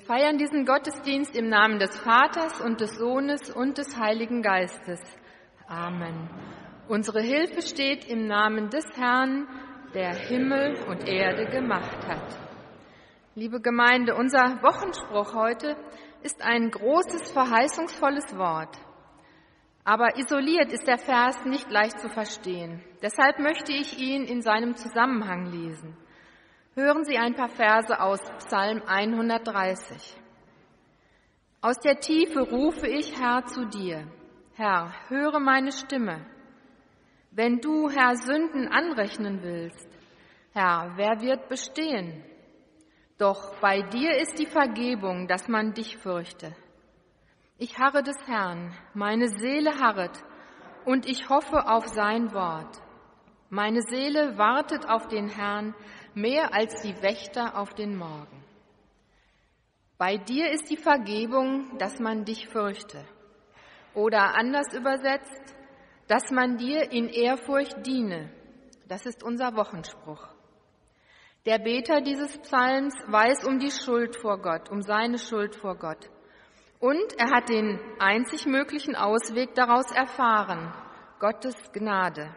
feiern diesen Gottesdienst im Namen des Vaters und des Sohnes und des Heiligen Geistes. Amen. Unsere Hilfe steht im Namen des Herrn, der Himmel und Erde gemacht hat. Liebe Gemeinde, unser Wochenspruch heute ist ein großes, verheißungsvolles Wort. Aber isoliert ist der Vers nicht leicht zu verstehen. Deshalb möchte ich ihn in seinem Zusammenhang lesen. Hören Sie ein paar Verse aus Psalm 130. Aus der Tiefe rufe ich, Herr, zu dir. Herr, höre meine Stimme. Wenn du, Herr, Sünden anrechnen willst, Herr, wer wird bestehen? Doch bei dir ist die Vergebung, dass man dich fürchte. Ich harre des Herrn, meine Seele harret, und ich hoffe auf sein Wort. Meine Seele wartet auf den Herrn, mehr als die Wächter auf den Morgen. Bei dir ist die Vergebung, dass man dich fürchte. Oder anders übersetzt, dass man dir in Ehrfurcht diene. Das ist unser Wochenspruch. Der Beter dieses Psalms weiß um die Schuld vor Gott, um seine Schuld vor Gott. Und er hat den einzig möglichen Ausweg daraus erfahren, Gottes Gnade.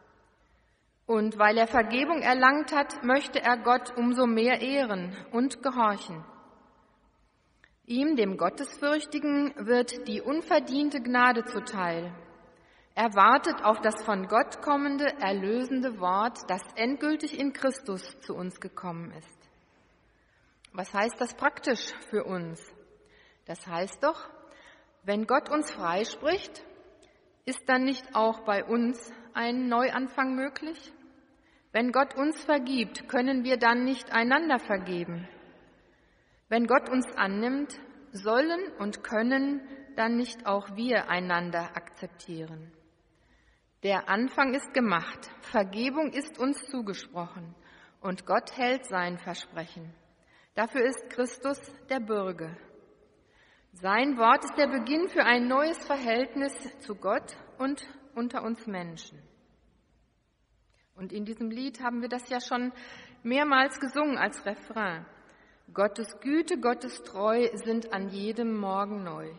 Und weil er Vergebung erlangt hat, möchte er Gott umso mehr ehren und gehorchen. Ihm, dem Gottesfürchtigen, wird die unverdiente Gnade zuteil. Er wartet auf das von Gott kommende, erlösende Wort, das endgültig in Christus zu uns gekommen ist. Was heißt das praktisch für uns? Das heißt doch, wenn Gott uns freispricht, ist dann nicht auch bei uns ein Neuanfang möglich? Wenn Gott uns vergibt, können wir dann nicht einander vergeben? Wenn Gott uns annimmt, sollen und können dann nicht auch wir einander akzeptieren? Der Anfang ist gemacht, Vergebung ist uns zugesprochen und Gott hält sein Versprechen. Dafür ist Christus der Bürge. Sein Wort ist der Beginn für ein neues Verhältnis zu Gott und unter uns Menschen. Und in diesem Lied haben wir das ja schon mehrmals gesungen als Refrain. Gottes Güte, Gottes Treu sind an jedem Morgen neu.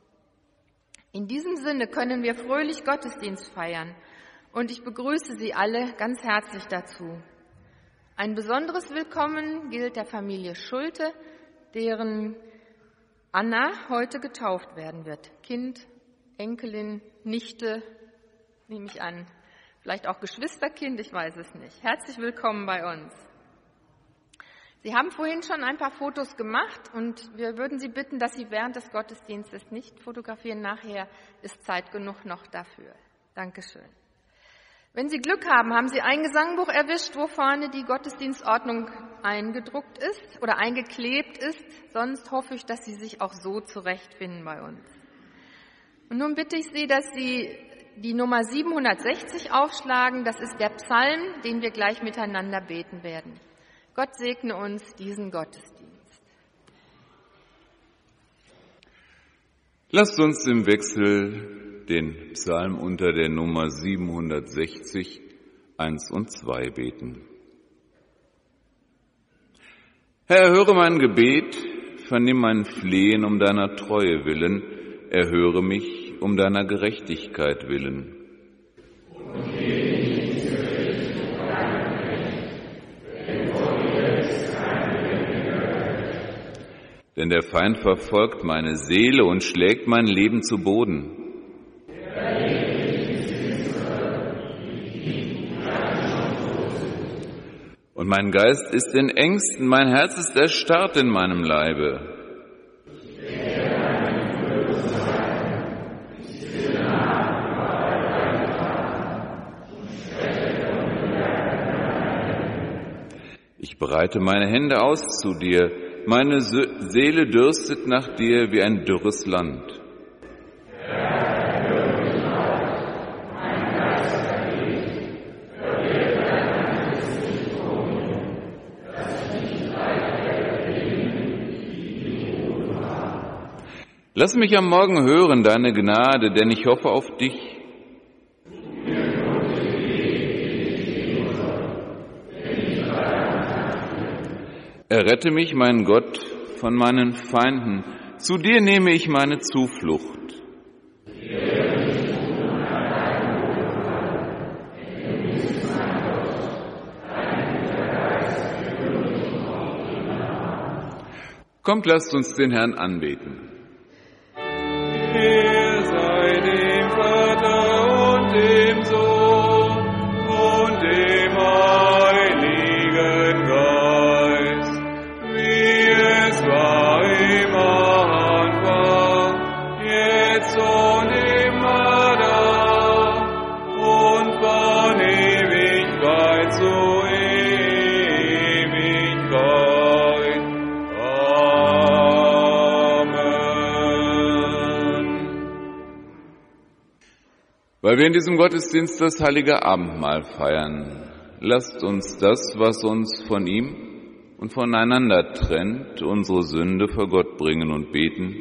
In diesem Sinne können wir fröhlich Gottesdienst feiern und ich begrüße Sie alle ganz herzlich dazu. Ein besonderes Willkommen gilt der Familie Schulte, deren Anna heute getauft werden wird. Kind, Enkelin, Nichte, nehme ich an. Vielleicht auch Geschwisterkind, ich weiß es nicht. Herzlich willkommen bei uns. Sie haben vorhin schon ein paar Fotos gemacht und wir würden Sie bitten, dass Sie während des Gottesdienstes nicht fotografieren. Nachher ist Zeit genug noch dafür. Dankeschön. Wenn Sie Glück haben, haben Sie ein Gesangbuch erwischt, wo vorne die Gottesdienstordnung eingedruckt ist oder eingeklebt ist. Sonst hoffe ich, dass Sie sich auch so zurechtfinden bei uns. Und nun bitte ich Sie, dass Sie die Nummer 760 aufschlagen. Das ist der Psalm, den wir gleich miteinander beten werden. Gott segne uns diesen Gottesdienst. Lasst uns im Wechsel den Psalm unter der Nummer 760, 1 und 2 beten. Herr, erhöre mein Gebet, vernimm mein Flehen um deiner Treue willen, erhöre mich um deiner Gerechtigkeit willen. Denn der Feind verfolgt meine Seele und schlägt mein Leben zu Boden. Und mein Geist ist in Ängsten, mein Herz ist erstarrt in meinem Leibe. Ich breite meine Hände aus zu dir, meine Seele dürstet nach dir wie ein dürres Land. Lass mich am Morgen hören deine Gnade, denn ich hoffe auf dich. Errette mich, mein Gott, von meinen Feinden. Zu dir nehme ich meine Zuflucht. Kommt, lasst uns den Herrn anbeten. Er sei dem Vater und dem Sohn und dem Heiligen Geist, wie es war im Anfang, jetzt und immer da und von Ewigkeit zu Ewigkeit. Weil wir in diesem Gottesdienst das heilige Abendmahl feiern, lasst uns das, was uns von ihm und voneinander trennt, unsere Sünde vor Gott bringen und beten.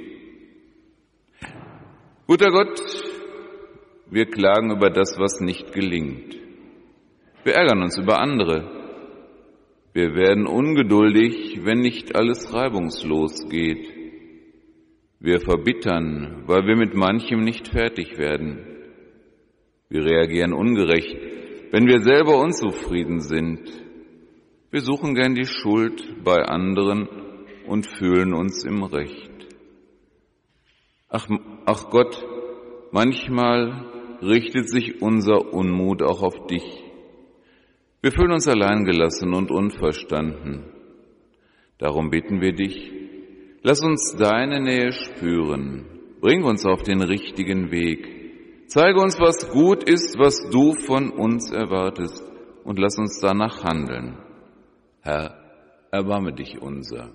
Guter Gott, wir klagen über das, was nicht gelingt. Wir ärgern uns über andere. Wir werden ungeduldig, wenn nicht alles reibungslos geht. Wir verbittern, weil wir mit manchem nicht fertig werden. Wir reagieren ungerecht, wenn wir selber unzufrieden sind. Wir suchen gern die Schuld bei anderen und fühlen uns im Recht. Ach Gott, manchmal richtet sich unser Unmut auch auf dich. Wir fühlen uns alleingelassen und unverstanden. Darum bitten wir dich, lass uns deine Nähe spüren, bring uns auf den richtigen Weg. Zeige uns, was gut ist, was du von uns erwartest, und lass uns danach handeln. Herr, erbarme dich unser.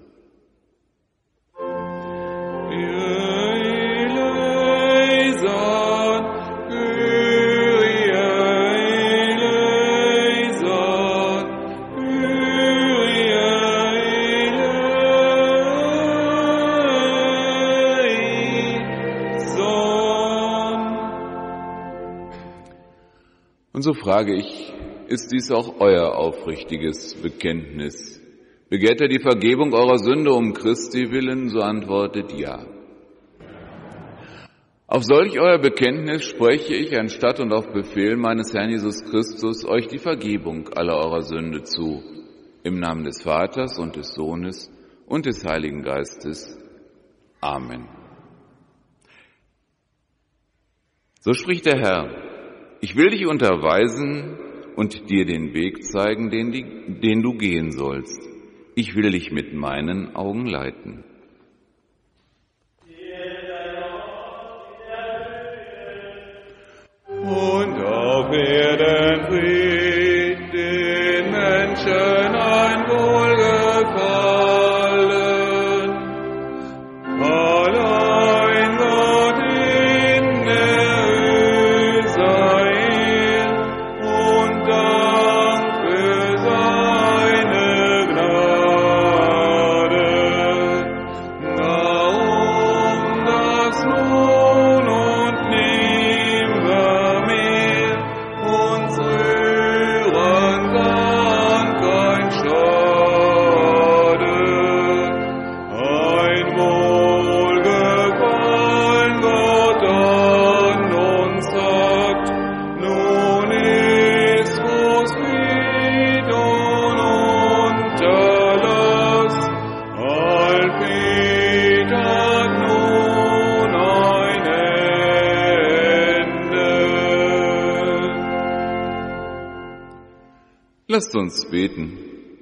Und so frage ich, ist dies auch euer aufrichtiges Bekenntnis? Begehrt ihr die Vergebung eurer Sünde um Christi willen? So antwortet ja. Auf solch euer Bekenntnis spreche ich anstatt und auf Befehl meines Herrn Jesus Christus euch die Vergebung aller eurer Sünde zu. Im Namen des Vaters und des Sohnes und des Heiligen Geistes. Amen. So spricht der Herr. Ich will dich unterweisen und dir den Weg zeigen, den du gehen sollst. Ich will dich mit meinen Augen leiten. Und auf Erden Fried den Menschen ein Wohlgefallen. Allein Gott in der Höhe sei und Dank für seine Gnade. Darum das nun und nimmermehr uns rühren kann kein Schaden. Ein Wohlgefallen Gott an uns sagt, nun ist groß Fried und Unterlass. Allfried hat nun ein Ende. Lasst uns beten.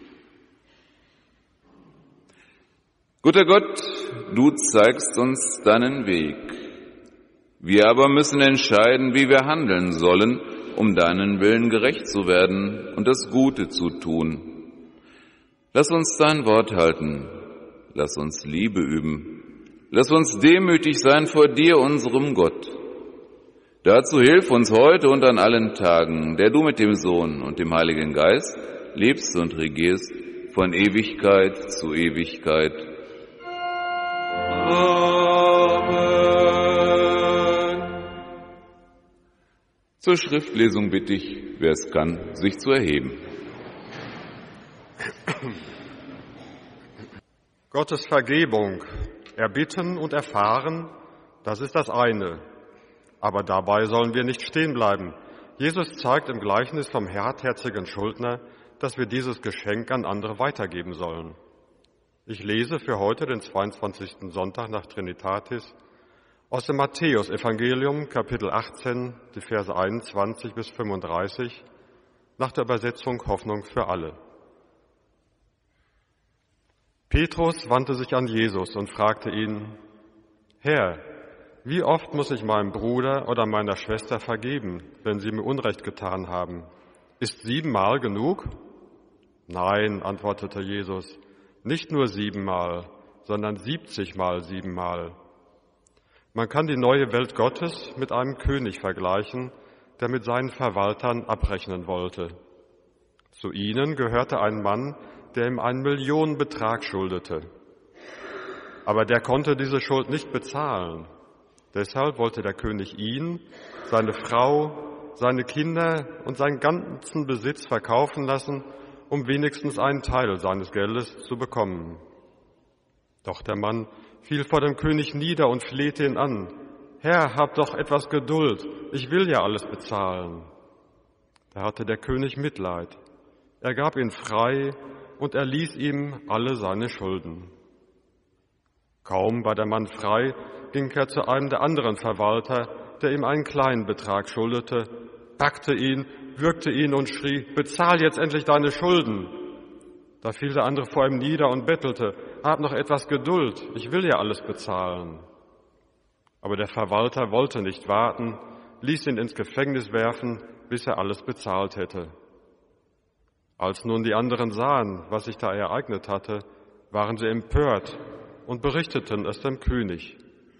Guter Gott, du zeigst uns deinen Weg. Wir aber müssen entscheiden, wie wir handeln sollen, um deinen Willen gerecht zu werden und das Gute zu tun. Lass uns dein Wort halten. Lass uns Liebe üben. Lass uns demütig sein vor dir, unserem Gott. Dazu hilf uns heute und an allen Tagen, der du mit dem Sohn und dem Heiligen Geist lebst und regierst von Ewigkeit zu Ewigkeit. Amen. Zur Schriftlesung bitte ich, wer es kann, sich zu erheben. Gottes Vergebung erbitten und erfahren, das ist das eine. Aber dabei sollen wir nicht stehen bleiben. Jesus zeigt im Gleichnis vom hartherzigen Schuldner, dass wir dieses Geschenk an andere weitergeben sollen. Ich lese für heute, den 22. Sonntag nach Trinitatis, aus dem Matthäus-Evangelium, Kapitel 18, die Verse 21 bis 35, nach der Übersetzung Hoffnung für alle. Petrus wandte sich an Jesus und fragte ihn, Herr, wie oft muss ich meinem Bruder oder meiner Schwester vergeben, wenn sie mir Unrecht getan haben? Ist 7-mal genug? Nein, antwortete Jesus, nicht nur 7-mal, sondern 70-mal 7-mal. Man kann die neue Welt Gottes mit einem König vergleichen, der mit seinen Verwaltern abrechnen wollte. Zu ihnen gehörte ein Mann, der ihm einen Millionenbetrag schuldete. Aber der konnte diese Schuld nicht bezahlen. Deshalb wollte der König ihn, seine Frau, seine Kinder und seinen ganzen Besitz verkaufen lassen, um wenigstens einen Teil seines Geldes zu bekommen. Doch der Mann fiel vor dem König nieder und flehte ihn an. Herr, hab doch etwas Geduld, ich will ja alles bezahlen. Da hatte der König Mitleid. Er gab ihn frei und erließ ihm alle seine Schulden. Kaum war der Mann frei, ging er zu einem der anderen Verwalter, der ihm einen kleinen Betrag schuldete, packte ihn, würgte ihn und schrie, bezahl jetzt endlich deine Schulden. Da fiel der andere vor ihm nieder und bettelte, hab noch etwas Geduld, ich will ja alles bezahlen. Aber der Verwalter wollte nicht warten, ließ ihn ins Gefängnis werfen, bis er alles bezahlt hätte. Als nun die anderen sahen, was sich da ereignet hatte, waren sie empört und berichteten es dem König.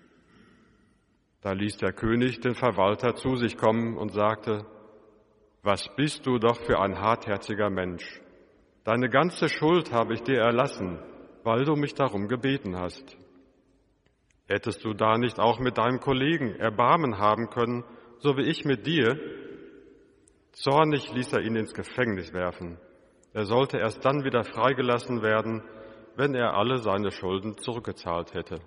Da ließ der König den Verwalter zu sich kommen und sagte, was bist du doch für ein hartherziger Mensch? Deine ganze Schuld habe ich dir erlassen, weil du mich darum gebeten hast. Hättest du da nicht auch mit deinem Kollegen Erbarmen haben können, so wie ich mit dir? Zornig ließ er ihn ins Gefängnis werfen. Er sollte erst dann wieder freigelassen werden, wenn er alle seine Schulden zurückgezahlt hätte.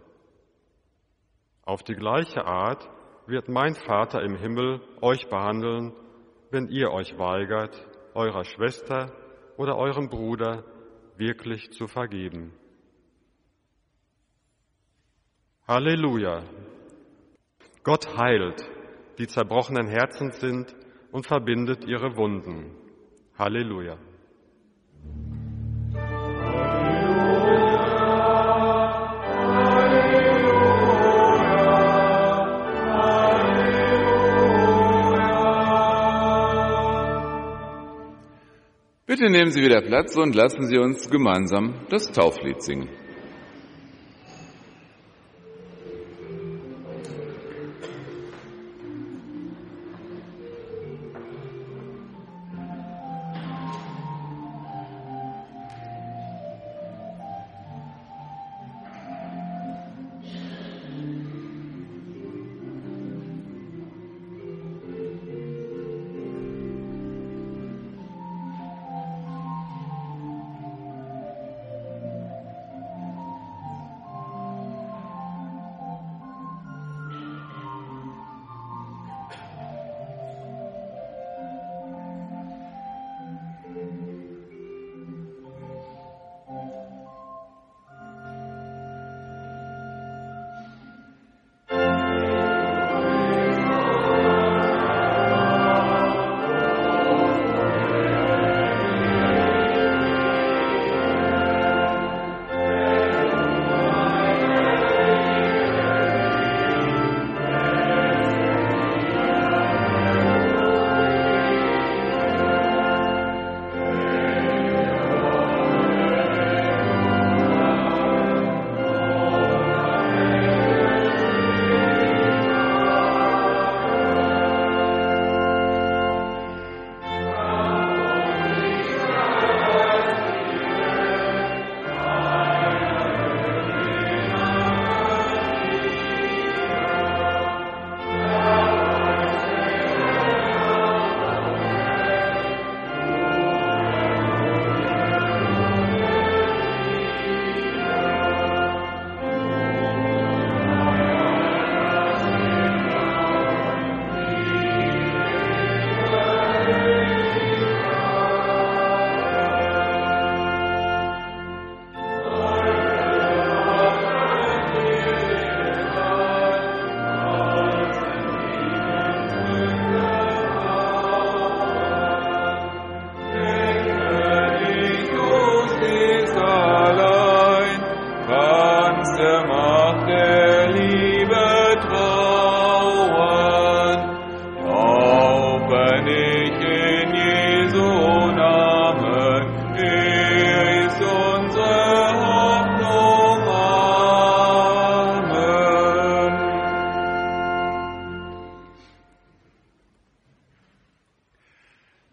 Auf die gleiche Art wird mein Vater im Himmel euch behandeln, wenn ihr euch weigert, eurer Schwester oder eurem Bruder wirklich zu vergeben. Halleluja! Gott heilt, die zerbrochenen Herzen sind und verbindet ihre Wunden. Halleluja! Bitte nehmen Sie wieder Platz und lassen Sie uns gemeinsam das Tauflied singen.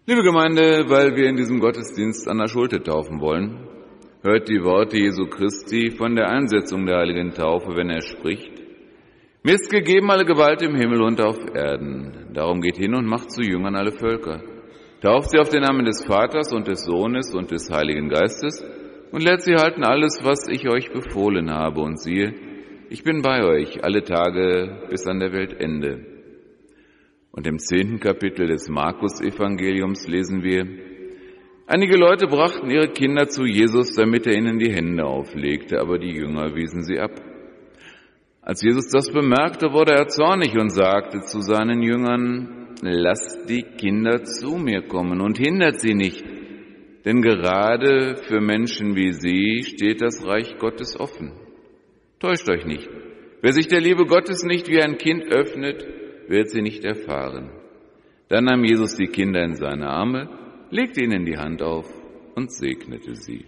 Liebe Gemeinde, weil wir in diesem Gottesdienst Anna Schulte taufen wollen, hört die Worte Jesu Christi von der Einsetzung der heiligen Taufe, wenn er spricht: Mir ist gegeben alle Gewalt im Himmel und auf Erden. Darum geht hin und macht zu Jüngern alle Völker. Tauft sie auf den Namen des Vaters und des Sohnes und des Heiligen Geistes und lehrt sie halten alles, was ich euch befohlen habe. Und siehe, ich bin bei euch alle Tage bis an der Weltende. Und im 10. Kapitel des Markus-Evangeliums lesen wir: Einige Leute brachten ihre Kinder zu Jesus, damit er ihnen die Hände auflegte, aber die Jünger wiesen sie ab. Als Jesus das bemerkte, wurde er zornig und sagte zu seinen Jüngern: Lasst die Kinder zu mir kommen und hindert sie nicht, denn gerade für Menschen wie sie steht das Reich Gottes offen. Täuscht euch nicht, wer sich der Liebe Gottes nicht wie ein Kind öffnet, wird sie nicht erfahren. Dann nahm Jesus die Kinder in seine Arme, legte ihnen die Hand auf und segnete sie.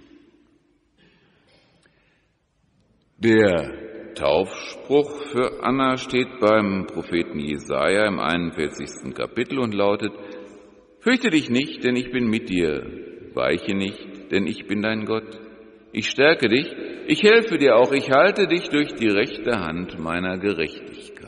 Der Taufspruch für Anna steht beim Propheten Jesaja im 41. Kapitel und lautet: Fürchte dich nicht, denn ich bin mit dir. Weiche nicht, denn ich bin dein Gott. Ich stärke dich, ich helfe dir auch, ich halte dich durch die rechte Hand meiner Gerechtigkeit.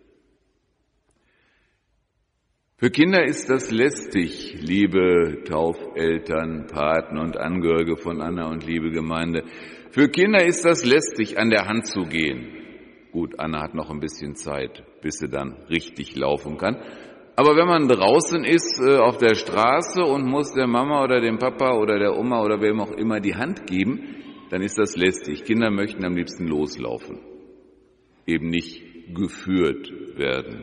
Für Kinder ist das lästig, liebe Taufeltern, Paten und Angehörige von Anna und liebe Gemeinde. Für Kinder ist das lästig, an der Hand zu gehen. Gut, Anna hat noch ein bisschen Zeit, bis sie dann richtig laufen kann. Aber wenn man draußen ist auf der Straße und muss der Mama oder dem Papa oder der Oma oder wem auch immer die Hand geben, dann ist das lästig. Kinder möchten am liebsten loslaufen, eben nicht geführt werden.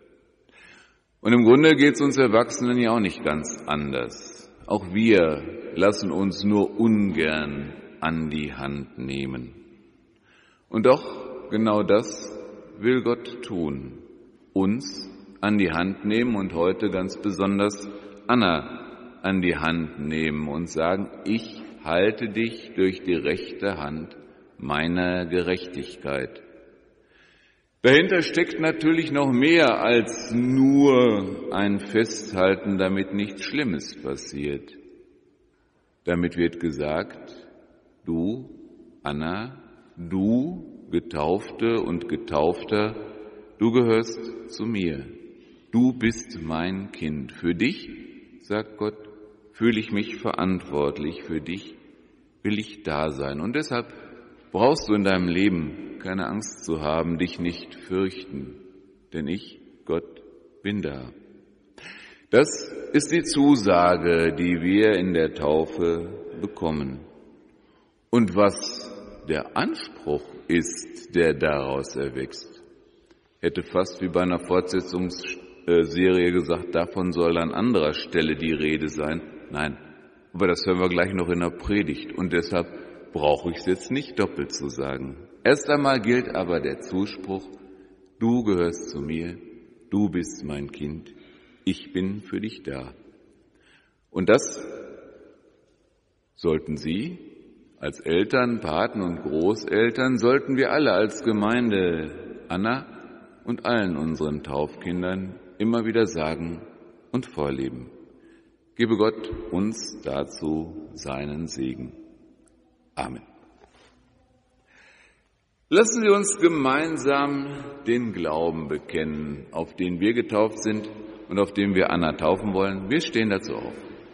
Und im Grunde geht es uns Erwachsenen ja auch nicht ganz anders. Auch wir lassen uns nur ungern an die Hand nehmen. Und doch, genau das will Gott tun. Uns an die Hand nehmen und heute ganz besonders Anna an die Hand nehmen und sagen: Ich halte dich durch die rechte Hand meiner Gerechtigkeit. Dahinter steckt natürlich noch mehr als nur ein Festhalten, damit nichts Schlimmes passiert. Damit wird gesagt: Du, Anna, du, Getaufte und Getaufter, du gehörst zu mir. Du bist mein Kind. Für dich, sagt Gott, fühle ich mich verantwortlich. Für dich will ich da sein. Und deshalb brauchst du in deinem Leben keine Angst zu haben, dich nicht fürchten. Denn ich, Gott, bin da. Das ist die Zusage, die wir in der Taufe bekommen. Und was der Anspruch ist, der daraus erwächst, hätte fast wie bei einer Fortsetzungsserie gesagt, davon soll an anderer Stelle die Rede sein. Nein, aber das hören wir gleich noch in der Predigt und deshalb brauche ich es jetzt nicht doppelt zu sagen. Erst einmal gilt aber der Zuspruch: Du gehörst zu mir, du bist mein Kind, ich bin für dich da. Und das sollten Sie als Eltern, Paten und Großeltern, sollten wir alle als Gemeinde Anna und allen unseren Taufkindern immer wieder sagen und vorleben. Gebe Gott uns dazu seinen Segen. Amen. Lassen wir uns gemeinsam den Glauben bekennen, auf den wir getauft sind und auf den wir Anna taufen wollen. Wir stehen dazu auf.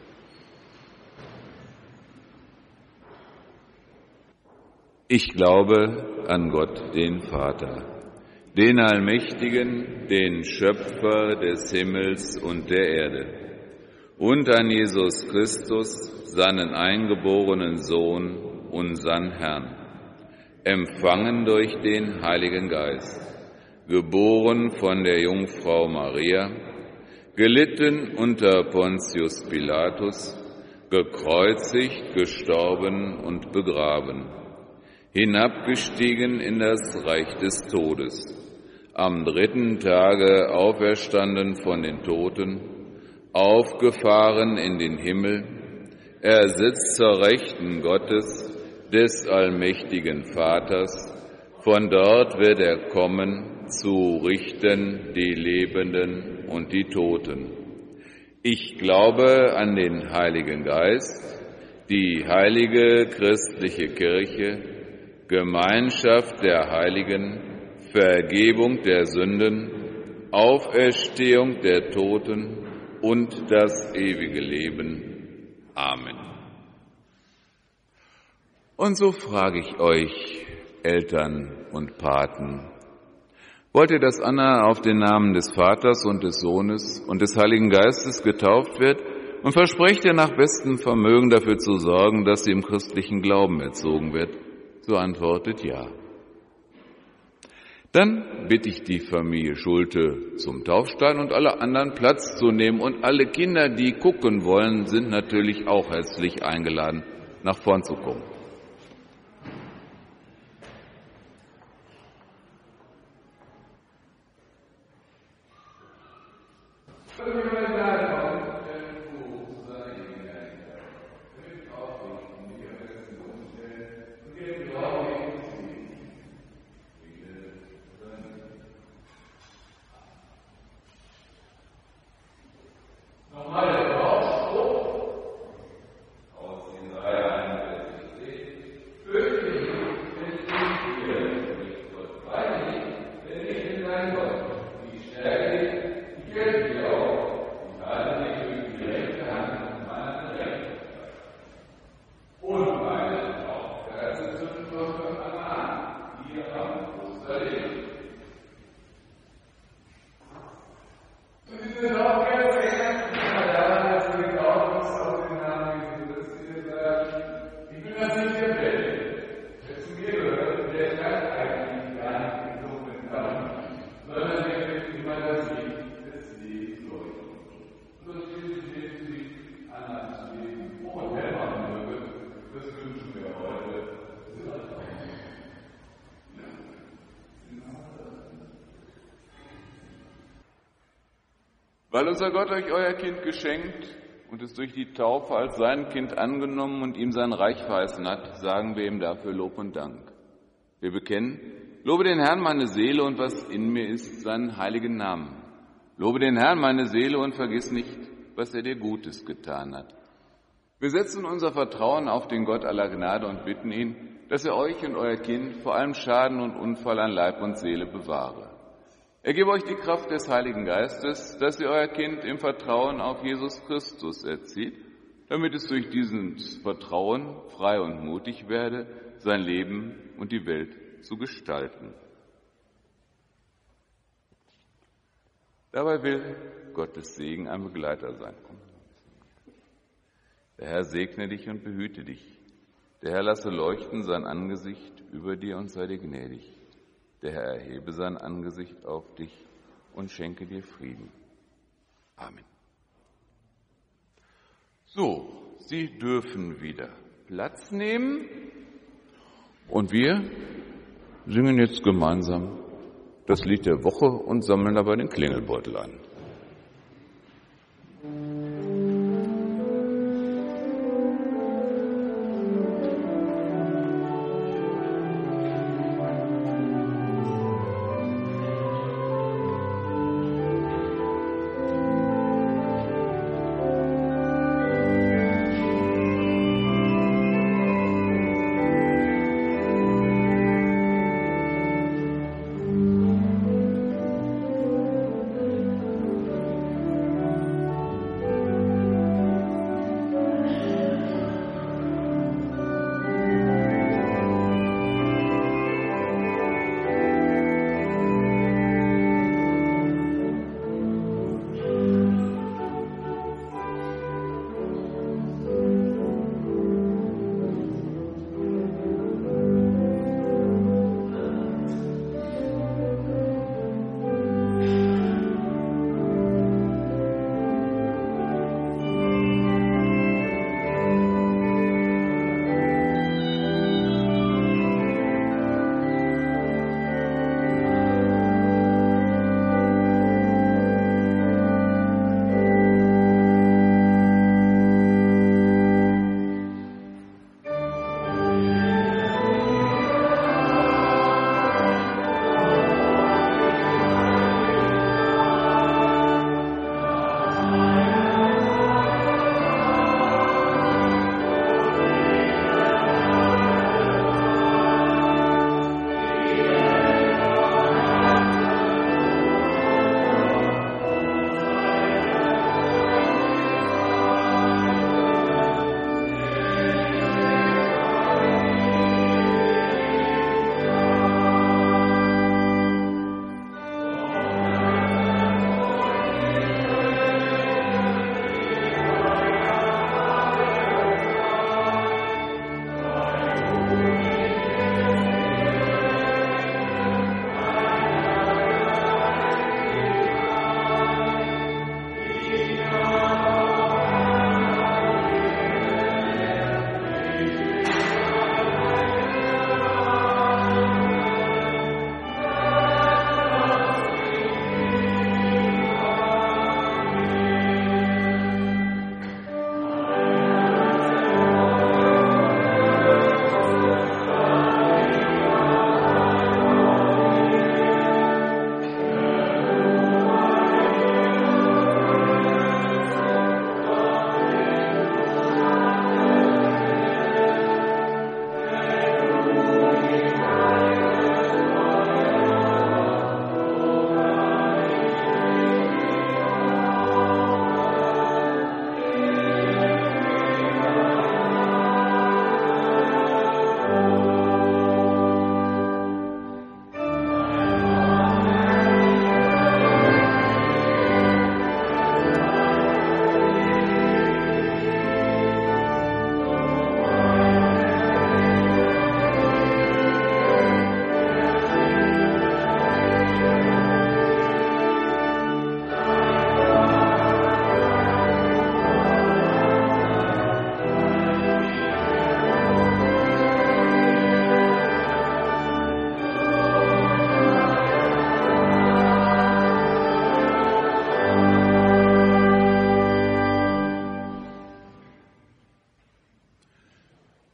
Ich glaube an Gott, den Vater, den Allmächtigen, den Schöpfer des Himmels und der Erde, und an Jesus Christus, seinen eingeborenen Sohn, unseren Herrn, empfangen durch den Heiligen Geist, geboren von der Jungfrau Maria, gelitten unter Pontius Pilatus, gekreuzigt, gestorben und begraben, hinabgestiegen in das Reich des Todes, am 3. Tage auferstanden von den Toten, aufgefahren in den Himmel, er sitzt zur Rechten Gottes, des allmächtigen Vaters, von dort wird er kommen, zu richten die Lebenden und die Toten. Ich glaube an den Heiligen Geist, die heilige christliche Kirche, Gemeinschaft der Heiligen, Vergebung der Sünden, Auferstehung der Toten und das ewige Leben. Amen. Und so frage ich euch, Eltern und Paten, wollt ihr, dass Anna auf den Namen des Vaters und des Sohnes und des Heiligen Geistes getauft wird? Und versprecht ihr nach bestem Vermögen dafür zu sorgen, dass sie im christlichen Glauben erzogen wird? So antwortet ja. Dann bitte ich die Familie Schulte zum Taufstein und alle anderen Platz zu nehmen. Und alle Kinder, die gucken wollen, sind natürlich auch herzlich eingeladen, nach vorn zu kommen. Weil unser Gott euch euer Kind geschenkt und es durch die Taufe als sein Kind angenommen und ihm sein Reich verheißen hat, sagen wir ihm dafür Lob und Dank. Wir bekennen, lobe den Herrn meine Seele und was in mir ist, seinen heiligen Namen. Lobe den Herrn meine Seele und vergiss nicht, was er dir Gutes getan hat. Wir setzen unser Vertrauen auf den Gott aller Gnade und bitten ihn, dass er euch und euer Kind vor allem Schaden und Unfall an Leib und Seele bewahre. Er gebe euch die Kraft des Heiligen Geistes, dass ihr euer Kind im Vertrauen auf Jesus Christus erzieht, damit es durch dieses Vertrauen frei und mutig werde, sein Leben und die Welt zu gestalten. Dabei will Gottes Segen ein Begleiter sein. Der Herr segne dich und behüte dich. Der Herr lasse leuchten sein Angesicht über dir und sei dir gnädig. Der Herr erhebe sein Angesicht auf dich und schenke dir Frieden. Amen. So, Sie dürfen wieder Platz nehmen und wir singen jetzt gemeinsam das Lied der Woche und sammeln dabei den Klingelbeutel ein.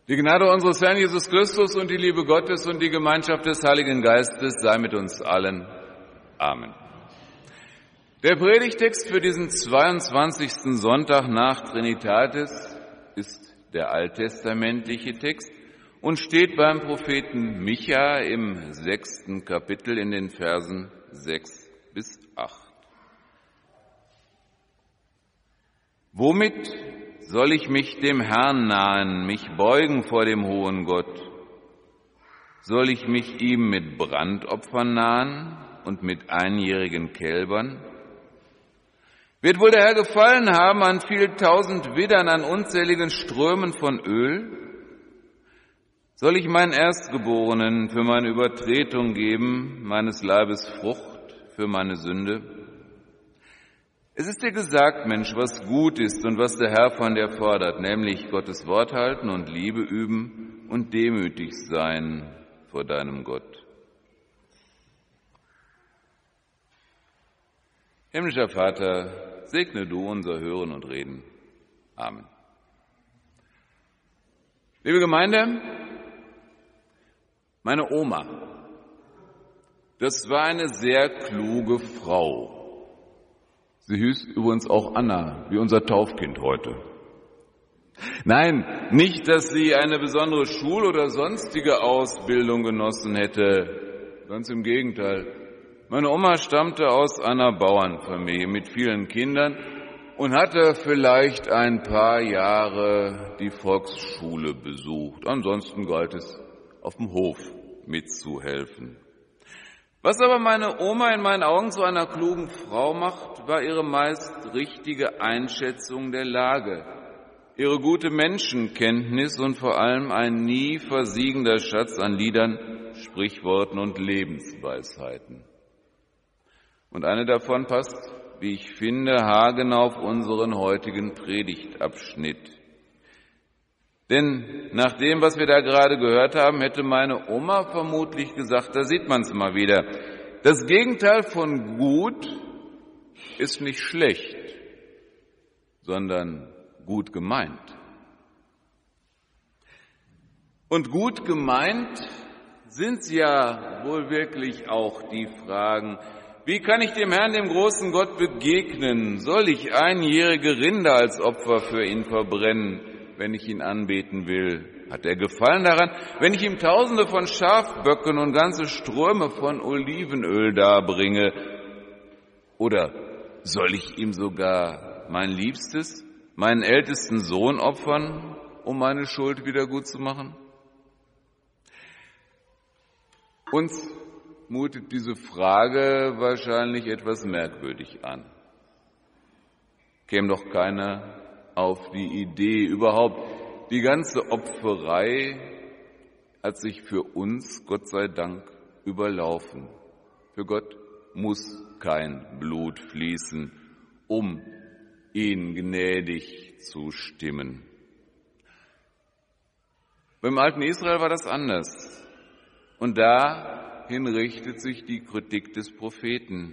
Die Gnade unseres Herrn Jesus Christus und die Liebe Gottes und die Gemeinschaft des Heiligen Geistes sei mit uns allen. Amen. Der Predigtext für diesen 22. Sonntag nach Trinitatis ist der alttestamentliche Text und steht beim Propheten Micha im 6. Kapitel in den Versen 6 bis 8. Womit soll ich mich dem Herrn nahen, mich beugen vor dem hohen Gott? Soll ich mich ihm mit Brandopfern nahen und mit einjährigen Kälbern? Wird wohl der Herr gefallen haben an viel tausend Widdern, an unzähligen Strömen von Öl? Soll ich meinen Erstgeborenen für meine Übertretung geben, meines Leibes Frucht für meine Sünde? Es ist dir gesagt, Mensch, was gut ist und was der Herr von dir fordert, nämlich Gottes Wort halten und Liebe üben und demütig sein vor deinem Gott. Himmlischer Vater, segne du unser Hören und Reden. Amen. Liebe Gemeinde, meine Oma, das war eine sehr kluge Frau. Sie hieß übrigens auch Anna, wie unser Taufkind heute. Nein, nicht, dass sie eine besondere Schul- oder sonstige Ausbildung genossen hätte. Ganz im Gegenteil. Meine Oma stammte aus einer Bauernfamilie mit vielen Kindern und hatte vielleicht ein paar Jahre die Volksschule besucht. Ansonsten galt es, auf dem Hof mitzuhelfen. Was aber meine Oma in meinen Augen zu einer klugen Frau macht, war ihre meist richtige Einschätzung der Lage, ihre gute Menschenkenntnis und vor allem ein nie versiegender Schatz an Liedern, Sprichworten und Lebensweisheiten. Und eine davon passt, wie ich finde, haargenau auf unseren heutigen Predigtabschnitt. Denn nach dem, was wir da gerade gehört haben, hätte meine Oma vermutlich gesagt, da sieht man es mal wieder, das Gegenteil von gut ist nicht schlecht, sondern gut gemeint. Und gut gemeint sind ja wohl wirklich auch die Fragen, wie kann ich dem Herrn, dem großen Gott begegnen? Soll ich einjährige Rinder als Opfer für ihn verbrennen, wenn ich ihn anbeten will? Hat er Gefallen daran, wenn ich ihm Tausende von Schafböcken und ganze Ströme von Olivenöl darbringe? Oder soll ich ihm sogar mein Liebstes, meinen ältesten Sohn opfern, um meine Schuld wieder gut zu machen? Uns mutet diese Frage wahrscheinlich etwas merkwürdig an. Käme doch keiner auf die Idee, überhaupt die ganze Opferei hat sich für uns, Gott sei Dank, überlaufen. Für Gott muss kein Blut fließen, um ihn gnädig zu stimmen. Beim alten Israel war das anders. Und dahin richtet sich die Kritik des Propheten.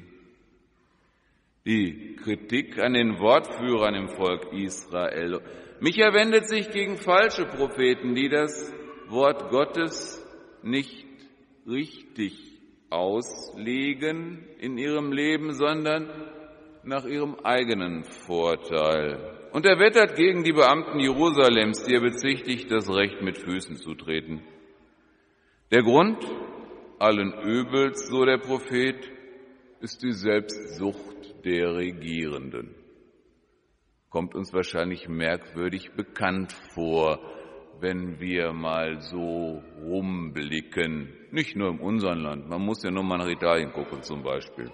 Die Kritik an den Wortführern im Volk Israel. Micha wendet sich gegen falsche Propheten, die das Wort Gottes nicht richtig auslegen in ihrem Leben, sondern nach ihrem eigenen Vorteil. Und er wettert gegen die Beamten Jerusalems, die er bezichtigt, das Recht mit Füßen zu treten. Der Grund allen Übels, so der Prophet, ist die Selbstsucht der Regierenden. Kommt uns wahrscheinlich merkwürdig bekannt vor, wenn wir mal so rumblicken. Nicht nur in unserem Land, man muss ja nur mal nach Italien gucken zum Beispiel.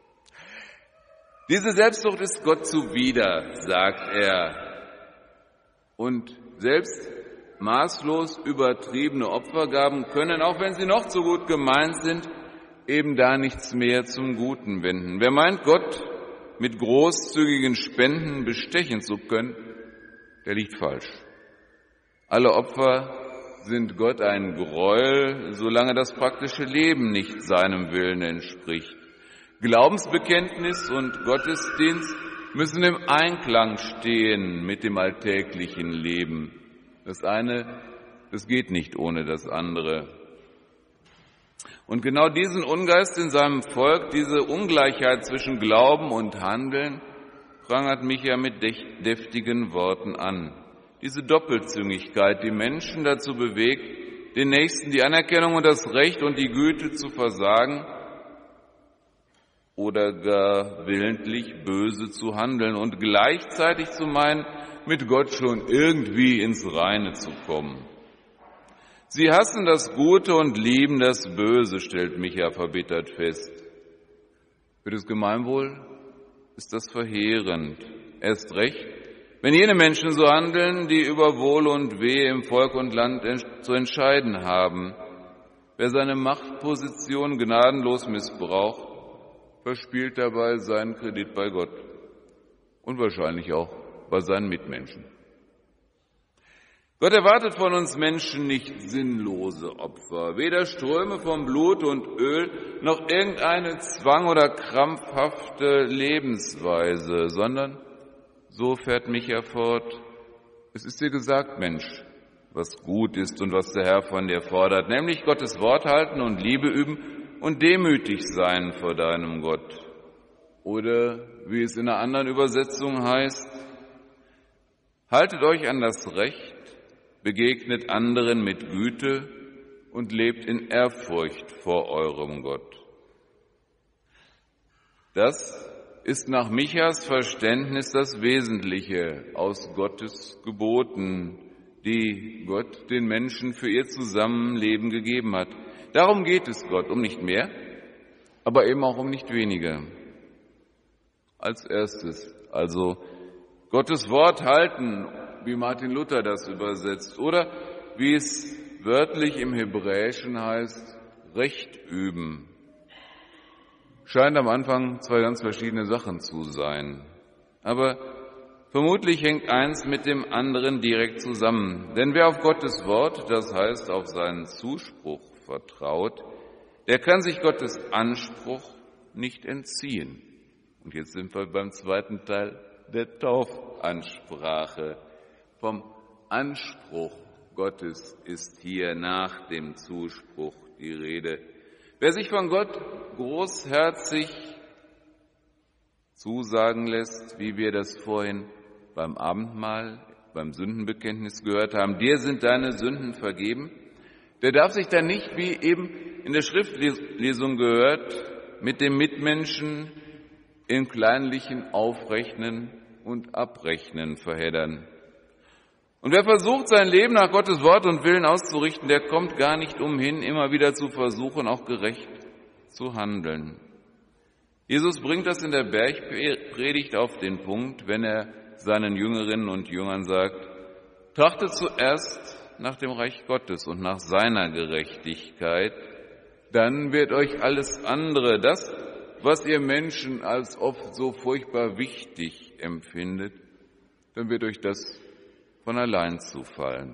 Diese Selbstsucht ist Gott zuwider, sagt er. Und selbst maßlos übertriebene Opfergaben können, auch wenn sie noch so gut gemeint sind, eben da nichts mehr zum Guten wenden. Wer meint, Gott mit großzügigen Spenden bestechen zu können, der liegt falsch. Alle Opfer sind Gott ein Gräuel, solange das praktische Leben nicht seinem Willen entspricht. Glaubensbekenntnis und Gottesdienst müssen im Einklang stehen mit dem alltäglichen Leben. Das eine Es geht nicht ohne das andere. Und genau diesen Ungeist in seinem Volk, diese Ungleichheit zwischen Glauben und Handeln, prangert Micha mit deftigen Worten an. Diese Doppelzüngigkeit, die Menschen dazu bewegt, den Nächsten die Anerkennung und das Recht und die Güte zu versagen oder gar willentlich böse zu handeln und gleichzeitig zu meinen, mit Gott schon irgendwie ins Reine zu kommen. Sie hassen das Gute und lieben das Böse, stellt Micha verbittert fest. Für das Gemeinwohl ist das verheerend. Erst recht, wenn jene Menschen so handeln, die über Wohl und Wehe im Volk und Land zu entscheiden haben. Wer seine Machtposition gnadenlos missbraucht, verspielt dabei seinen Kredit bei Gott und wahrscheinlich auch bei seinen Mitmenschen. Gott erwartet von uns Menschen nicht sinnlose Opfer, weder Ströme von Blut und Öl, noch irgendeine zwang- oder krampfhafte Lebensweise, sondern, so fährt Micha fort, es ist dir gesagt, Mensch, was gut ist und was der Herr von dir fordert, nämlich Gottes Wort halten und Liebe üben und demütig sein vor deinem Gott. Oder, wie es in einer anderen Übersetzung heißt, haltet euch an das Recht, begegnet anderen mit Güte und lebt in Ehrfurcht vor eurem Gott. Das ist nach Michas Verständnis das Wesentliche aus Gottes Geboten, die Gott den Menschen für ihr Zusammenleben gegeben hat. Darum geht es Gott, um nicht mehr, aber eben auch um nicht weniger. Als erstes, also Gottes Wort halten, wie Martin Luther das übersetzt, oder wie es wörtlich im Hebräischen heißt, Recht üben. Scheint am Anfang zwei ganz verschiedene Sachen zu sein. Aber vermutlich hängt eins mit dem anderen direkt zusammen. Denn wer auf Gottes Wort, das heißt auf seinen Zuspruch vertraut, der kann sich Gottes Anspruch nicht entziehen. Und jetzt sind wir beim zweiten Teil der Taufansprache. Vom Anspruch Gottes ist hier nach dem Zuspruch die Rede. Wer sich von Gott großherzig zusagen lässt, wie wir das vorhin beim Abendmahl, beim Sündenbekenntnis gehört haben, dir sind deine Sünden vergeben, der darf sich dann nicht, wie eben in der Schriftlesung gehört, mit dem Mitmenschen in kleinlichen Aufrechnen und Abrechnen verheddern. Und wer versucht, sein Leben nach Gottes Wort und Willen auszurichten, der kommt gar nicht umhin, immer wieder zu versuchen, auch gerecht zu handeln. Jesus bringt das in der Bergpredigt auf den Punkt, wenn er seinen Jüngerinnen und Jüngern sagt, trachtet zuerst nach dem Reich Gottes und nach seiner Gerechtigkeit, dann wird euch alles andere, das, was ihr Menschen als oft so furchtbar wichtig empfindet, dann wird euch das von allein zufallen.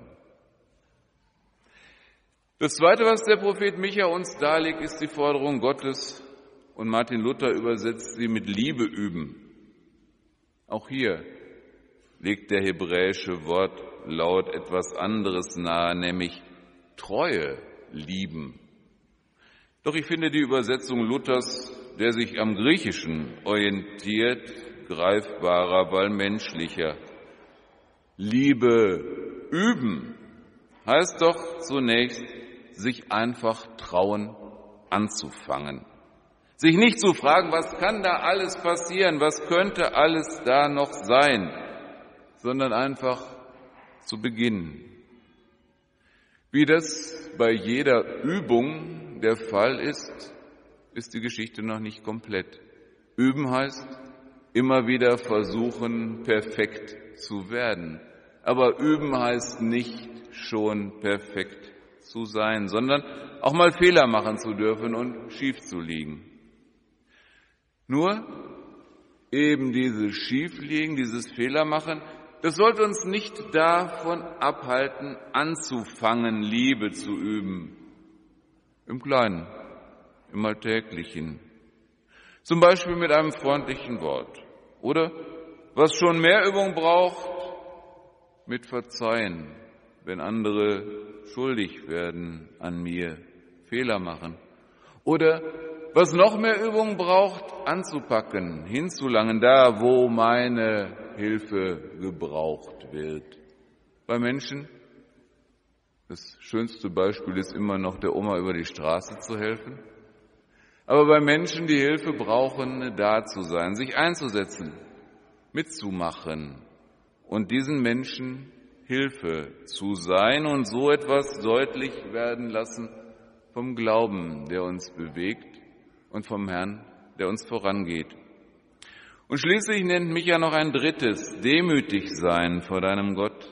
Das Zweite, was der Prophet Micha uns darlegt, ist die Forderung Gottes, und Martin Luther übersetzt sie mit Liebe üben. Auch hier legt der hebräische Wortlaut etwas anderes nahe, nämlich Treue lieben. Doch ich finde die Übersetzung Luthers, der sich am Griechischen orientiert, greifbarer, weil menschlicher. Liebe üben heißt doch zunächst, sich einfach trauen, anzufangen. Sich nicht zu fragen, was kann da alles passieren, was könnte alles da noch sein, sondern einfach zu beginnen. Wie das bei jeder Übung der Fall ist, ist die Geschichte noch nicht komplett. Üben heißt, immer wieder versuchen, perfekt zu werden. Aber üben heißt nicht schon perfekt zu sein, sondern auch mal Fehler machen zu dürfen und schief zu liegen. Nur eben dieses Schiefliegen, dieses Fehlermachen, das sollte uns nicht davon abhalten, anzufangen, Liebe zu üben. Im Kleinen, im Alltäglichen. Zum Beispiel mit einem freundlichen Wort. Oder, was schon mehr Übung braucht, mit Verzeihen, wenn andere schuldig werden an mir, Fehler machen. Oder was noch mehr Übung braucht, anzupacken, hinzulangen, da wo meine Hilfe gebraucht wird. Bei Menschen, das schönste Beispiel ist immer noch der Oma über die Straße zu helfen. Aber bei Menschen, die Hilfe brauchen, da zu sein, sich einzusetzen, mitzumachen und diesen Menschen Hilfe zu sein und so etwas deutlich werden lassen vom Glauben, der uns bewegt und vom Herrn, der uns vorangeht. Und schließlich nennt mich ja noch ein drittes, demütig sein vor deinem Gott.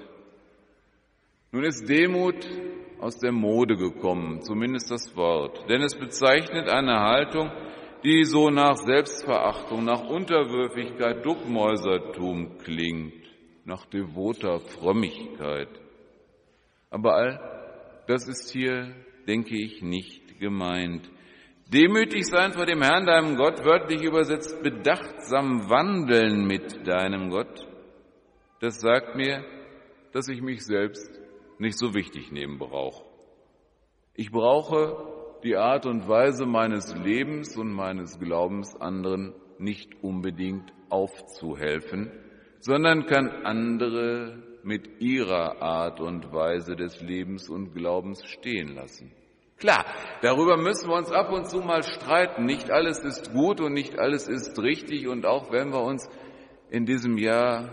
Nun ist Demut aus der Mode gekommen, zumindest das Wort, denn es bezeichnet eine Haltung, die so nach Selbstverachtung, nach Unterwürfigkeit, Duckmäusertum klingt, nach devoter Frömmigkeit. Aber all das ist hier, denke ich, nicht gemeint. Demütig sein vor dem Herrn, deinem Gott, wörtlich übersetzt bedachtsam wandeln mit deinem Gott, das sagt mir, dass ich mich selbst nicht so wichtig nehmen brauche. Ich brauche die Art und Weise meines Lebens und meines Glaubens anderen nicht unbedingt aufzuhelfen, sondern kann andere mit ihrer Art und Weise des Lebens und Glaubens stehen lassen. Klar, darüber müssen wir uns ab und zu mal streiten. Nicht alles ist gut und nicht alles ist richtig. Und auch wenn wir uns in diesem Jahr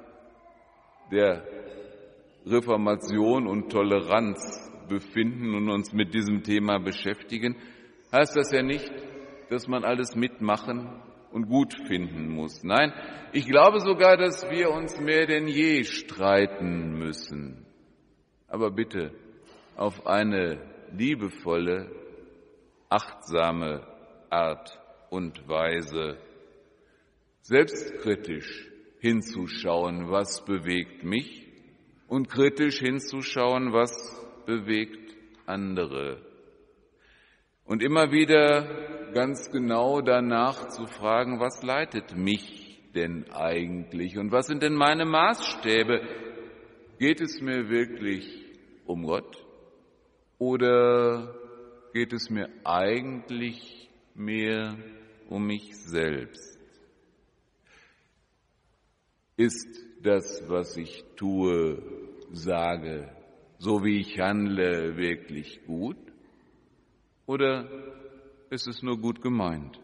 der Reformation und Toleranz befinden und uns mit diesem Thema beschäftigen, heißt das ja nicht, dass man alles mitmachen und gut finden muss. Nein, ich glaube sogar, dass wir uns mehr denn je streiten müssen. Aber bitte auf eine liebevolle, achtsame Art und Weise, selbstkritisch hinzuschauen, was bewegt mich, und kritisch hinzuschauen, was bewegt andere. Und immer wieder ganz genau danach zu fragen, was leitet mich denn eigentlich und was sind denn meine Maßstäbe? Geht es mir wirklich um Gott oder geht es mir eigentlich mehr um mich selbst? Ist das, was ich tue, sage, so wie ich handle, wirklich gut? Oder ist es nur gut gemeint?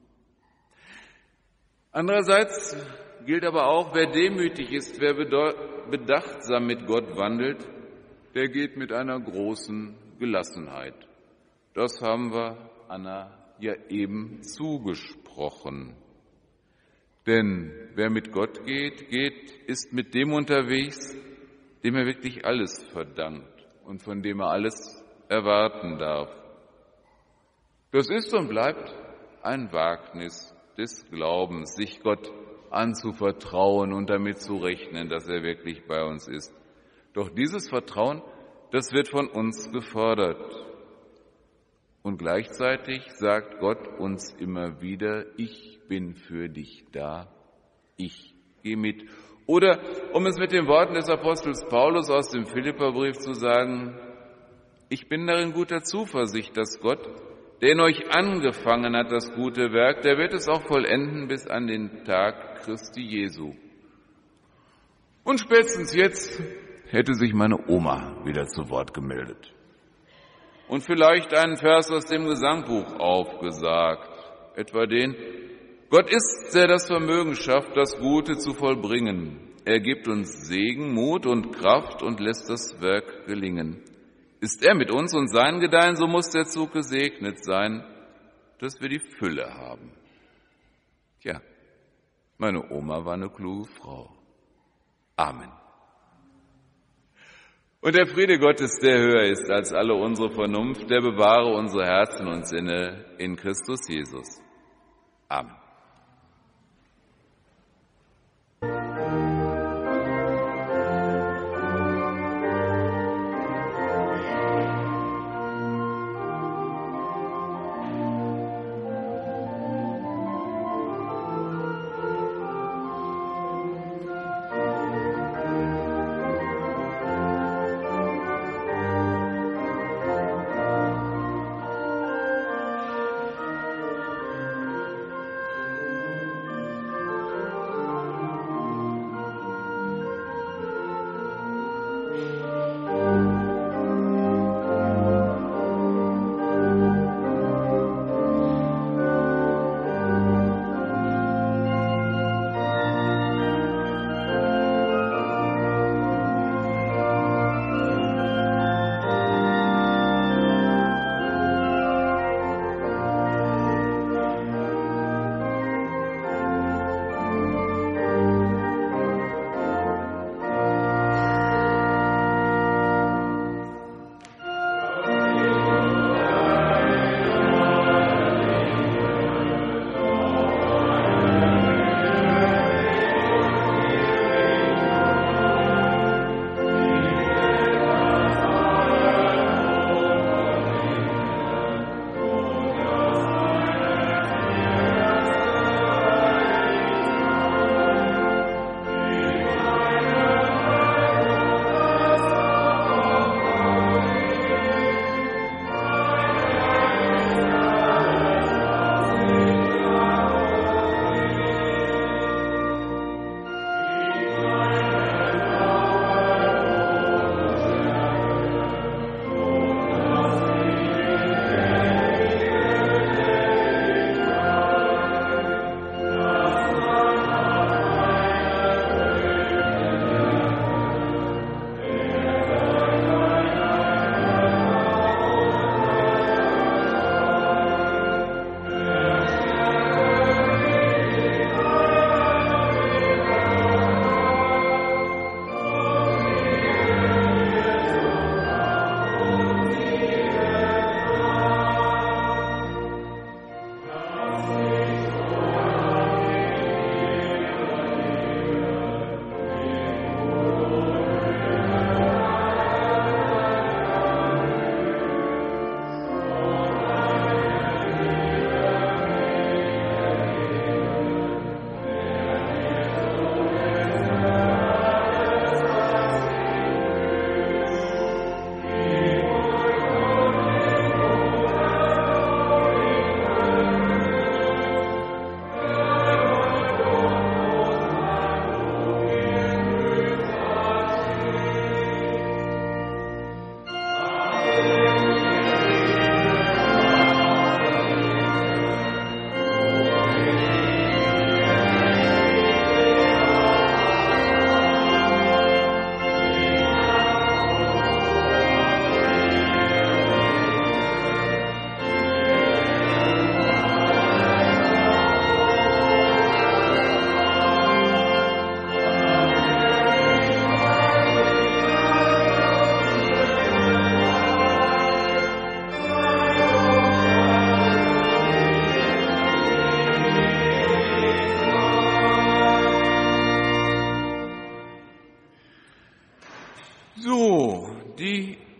Andererseits gilt aber auch, wer demütig ist, wer bedachtsam mit Gott wandelt, der geht mit einer großen Gelassenheit. Das haben wir Anna ja eben zugesprochen. Denn wer mit Gott geht, ist mit dem unterwegs, dem er wirklich alles verdankt und von dem er alles erwarten darf. Das ist und bleibt ein Wagnis des Glaubens, sich Gott anzuvertrauen und damit zu rechnen, dass er wirklich bei uns ist. Doch dieses Vertrauen, das wird von uns gefordert. Und gleichzeitig sagt Gott uns immer wieder, ich bin für dich da, ich gehe mit. Oder, um es mit den Worten des Apostels Paulus aus dem Philipperbrief zu sagen, ich bin darin guter Zuversicht, dass Gott, der in euch angefangen hat, das gute Werk, der wird es auch vollenden bis an den Tag Christi Jesu. Und spätestens jetzt hätte sich meine Oma wieder zu Wort gemeldet. Und vielleicht einen Vers aus dem Gesangbuch aufgesagt, etwa den: Gott ist, der das Vermögen schafft, das Gute zu vollbringen. Er gibt uns Segen, Mut und Kraft und lässt das Werk gelingen. Ist er mit uns und sein Gedeihen, so muss der Zug gesegnet sein, dass wir die Fülle haben. Tja, meine Oma war eine kluge Frau. Amen. Und der Friede Gottes, der höher ist als alle unsere Vernunft, der bewahre unsere Herzen und Sinne in Christus Jesus. Amen.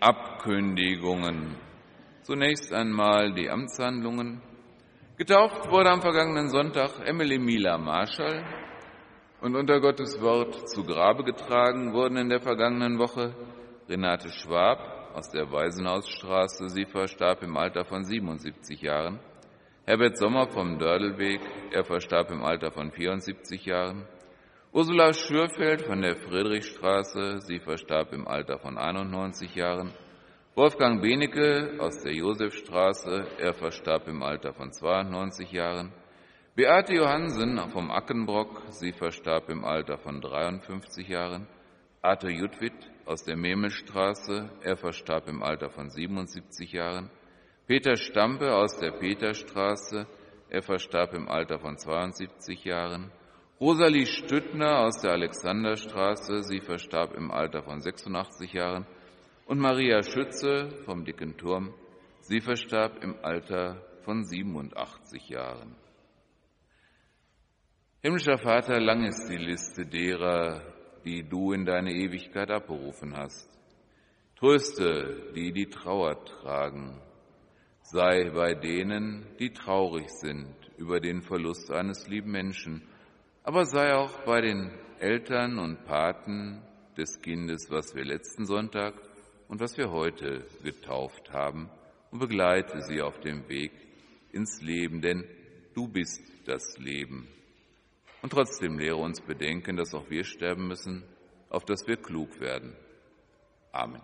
Abkündigungen. Zunächst einmal die Amtshandlungen. Getauft wurde am vergangenen Sonntag Emily Mila Marschall und unter Gottes Wort zu Grabe getragen wurden in der vergangenen Woche Renate Schwab aus der Waisenhausstraße, sie verstarb im Alter von 77 Jahren, Herbert Sommer vom Dördelweg, er verstarb im Alter von 74 Jahren, Ursula Schürfeld von der Friedrichstraße, sie verstarb im Alter von 91 Jahren, Wolfgang Benecke aus der Josefstraße, er verstarb im Alter von 92 Jahren, Beate Johansen vom Ackenbrock, sie verstarb im Alter von 53 Jahren, Arthur Juttwit aus der Memmelstraße, er verstarb im Alter von 77 Jahren, Peter Stampe aus der Peterstraße, er verstarb im Alter von 72 Jahren, Rosalie Stüttner aus der Alexanderstraße, sie verstarb im Alter von 86 Jahren, und Maria Schütze vom Dicken Turm, sie verstarb im Alter von 87 Jahren. Himmlischer Vater, lang ist die Liste derer, die du in deine Ewigkeit abberufen hast. Tröste die, die Trauer tragen. Sei bei denen, die traurig sind über den Verlust eines lieben Menschen, aber sei auch bei den Eltern und Paten des Kindes, was wir letzten Sonntag und was wir heute getauft haben, und begleite sie auf dem Weg ins Leben, denn du bist das Leben. Und trotzdem lehre uns bedenken, dass auch wir sterben müssen, auf dass wir klug werden. Amen.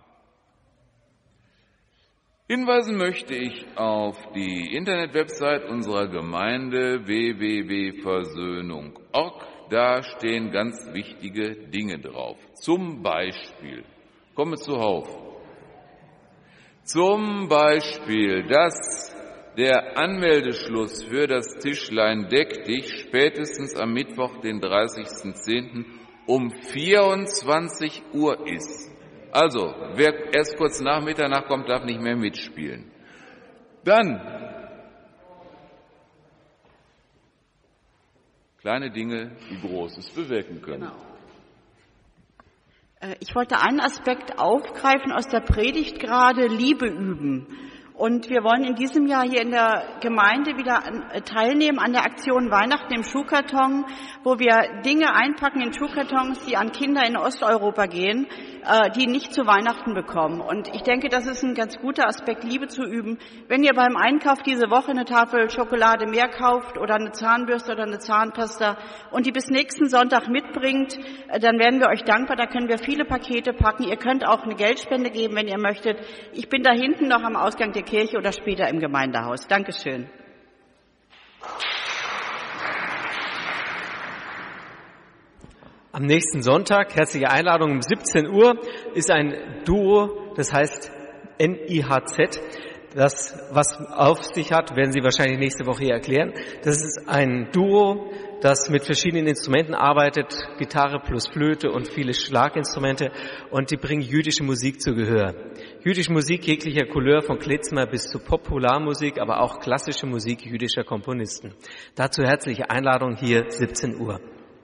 Hinweisen möchte ich auf die Internetwebsite unserer Gemeinde www.versöhnung.org. Da stehen ganz wichtige Dinge drauf. Zum Beispiel, komme zuhauf. Zum Beispiel, dass der Anmeldeschluss für das Tischlein Deck dich spätestens am Mittwoch, den 30.10. um 24 Uhr ist. Also, wer erst kurz nach Mitternacht kommt, darf nicht mehr mitspielen. Dann kleine Dinge, die Großes bewirken können. Genau. Ich wollte einen Aspekt aufgreifen aus der Predigt gerade, Liebe üben. Und wir wollen in diesem Jahr hier in der Gemeinde wieder teilnehmen an der Aktion Weihnachten im Schuhkarton, wo wir Dinge einpacken in Schuhkartons, die an Kinder in Osteuropa gehen, die nicht zu Weihnachten bekommen. Und ich denke, das ist ein ganz guter Aspekt, Liebe zu üben. Wenn ihr beim Einkauf diese Woche eine Tafel Schokolade mehr kauft oder eine Zahnbürste oder eine Zahnpasta und die bis nächsten Sonntag mitbringt, dann werden wir euch dankbar. Da können wir viele Pakete packen. Ihr könnt auch eine Geldspende geben, wenn ihr möchtet. Ich bin da hinten noch am Ausgang der Kirche oder später im Gemeindehaus. Dankeschön. Am nächsten Sonntag, herzliche Einladung, um 17 Uhr, ist ein Duo, das heißt NIHZ. Das, was auf sich hat, werden Sie wahrscheinlich nächste Woche hier erklären. Das ist ein Duo, das mit verschiedenen Instrumenten arbeitet, Gitarre plus Flöte und viele Schlaginstrumente, und die bringen jüdische Musik zu Gehör. Jüdische Musik jeglicher Couleur, von Klezmer bis zu Popularmusik, aber auch klassische Musik jüdischer Komponisten. Dazu herzliche Einladung hier 17 Uhr.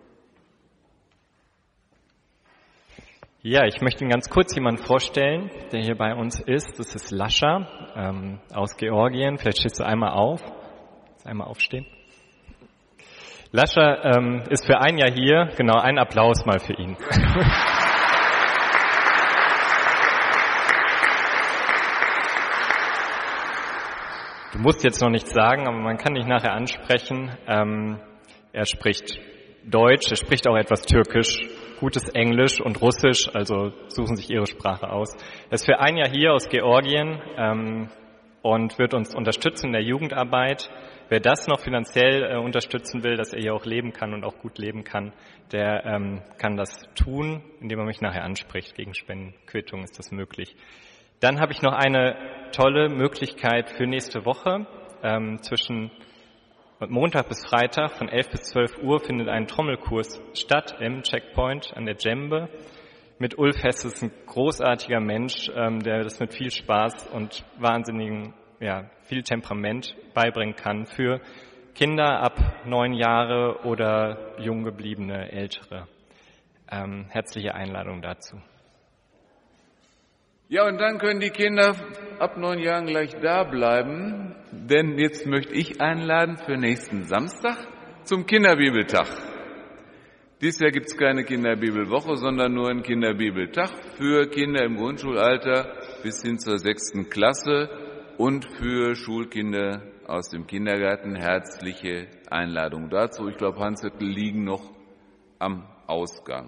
Ja, ich möchte Ihnen ganz kurz jemanden vorstellen, der hier bei uns ist. Das ist Lascha aus Georgien. Vielleicht stehst du einmal auf. Einmal aufstehen. Lascha ist für ein Jahr hier. Genau, einen Applaus mal für ihn. Du musst jetzt noch nichts sagen, aber man kann dich nachher ansprechen. Er spricht Deutsch, er spricht auch etwas Türkisch, gutes Englisch und Russisch, also suchen sich ihre Sprache aus. Er ist für ein Jahr hier aus Georgien und wird uns unterstützen in der Jugendarbeit. Wer das noch finanziell unterstützen will, dass er hier auch leben kann und auch gut leben kann, der kann das tun, indem er mich nachher anspricht. Gegen Spendenquittung ist das möglich. Dann habe ich noch eine tolle Möglichkeit für nächste Woche. Zwischen Montag bis Freitag von 11 bis 12 Uhr findet ein Trommelkurs statt im Checkpoint an der Djembe mit Ulf Hesse. Ist ein großartiger Mensch, der das mit viel Spaß und viel Temperament beibringen kann für Kinder ab 9 Jahre oder jung gebliebene Ältere. Herzliche Einladung dazu. Ja, und dann können die Kinder ab 9 Jahren gleich da bleiben, denn jetzt möchte ich einladen für nächsten Samstag zum Kinderbibeltag. Dieses Jahr gibt es keine Kinderbibelwoche, sondern nur einen Kinderbibeltag für Kinder im Grundschulalter bis hin zur 6. Klasse und für Schulkinder aus dem Kindergarten. Herzliche Einladung dazu. Ich glaube, Handzettel liegen noch am Ausgang.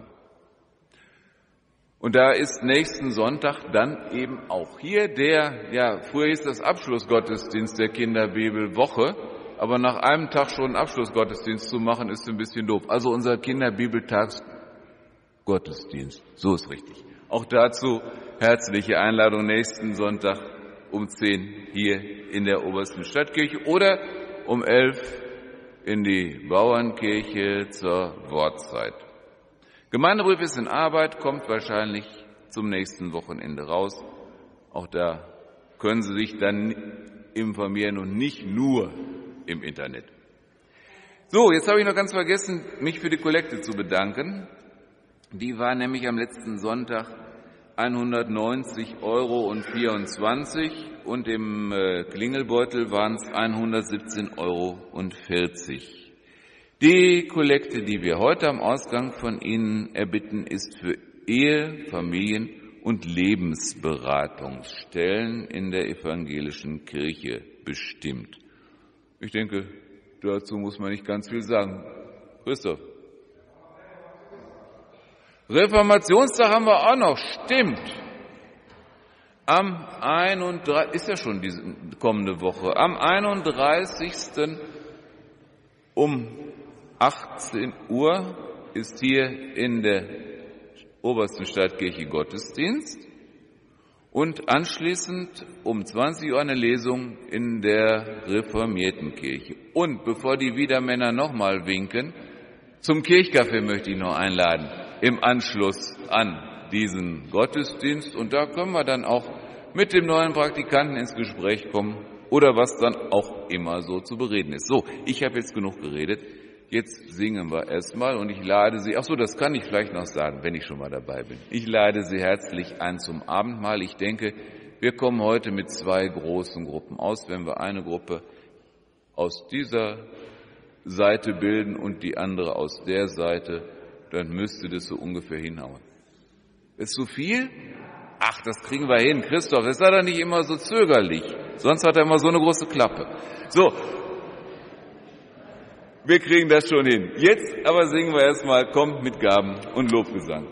Und da ist nächsten Sonntag dann eben auch hier früher hieß das Abschlussgottesdienst der Kinderbibelwoche, aber nach einem Tag schon einen Abschlussgottesdienst zu machen, ist ein bisschen doof. Also unser Kinderbibeltagsgottesdienst, so ist richtig. Auch dazu herzliche Einladung nächsten Sonntag um 10 hier in der Obersten Stadtkirche oder um 11 in die Bauernkirche zur Wortzeit. Gemeindebrief ist in Arbeit, kommt wahrscheinlich zum nächsten Wochenende raus. Auch da können Sie sich dann informieren und nicht nur im Internet. So, jetzt habe ich noch ganz vergessen, mich für die Kollekte zu bedanken. Die war nämlich am letzten Sonntag 190,24 € und im Klingelbeutel waren es 117,40 €. Die Kollekte, die wir heute am Ausgang von Ihnen erbitten, ist für Ehe-, Familien- und Lebensberatungsstellen in der evangelischen Kirche bestimmt. Ich denke, dazu muss man nicht ganz viel sagen. Christoph. Reformationstag haben wir auch noch, stimmt. Am 31. ist ja schon diese kommende Woche. Am 31. um 18 Uhr ist hier in der Obersten Stadtkirche Gottesdienst und anschließend um 20 Uhr eine Lesung in der Reformierten Kirche. Und bevor die Wiedermänner nochmal winken, zum Kirchcafé möchte ich noch einladen, im Anschluss an diesen Gottesdienst. Und da können wir dann auch mit dem neuen Praktikanten ins Gespräch kommen oder was dann auch immer so zu bereden ist. So, ich habe jetzt genug geredet. Jetzt singen wir erstmal und ich lade Sie, das kann ich vielleicht noch sagen, wenn ich schon mal dabei bin. Ich lade Sie herzlich ein zum Abendmahl. Ich denke, wir kommen heute mit 2 großen Gruppen aus. Wenn wir eine Gruppe aus dieser Seite bilden und die andere aus der Seite, dann müsste das so ungefähr hinhauen. Ist zu viel? Ach, das kriegen wir hin. Christoph, das sei doch nicht immer so zögerlich. Sonst hat er immer so eine große Klappe. So, wir kriegen das schon hin. Jetzt aber singen wir erstmal, kommt mit Gaben und Lobgesang.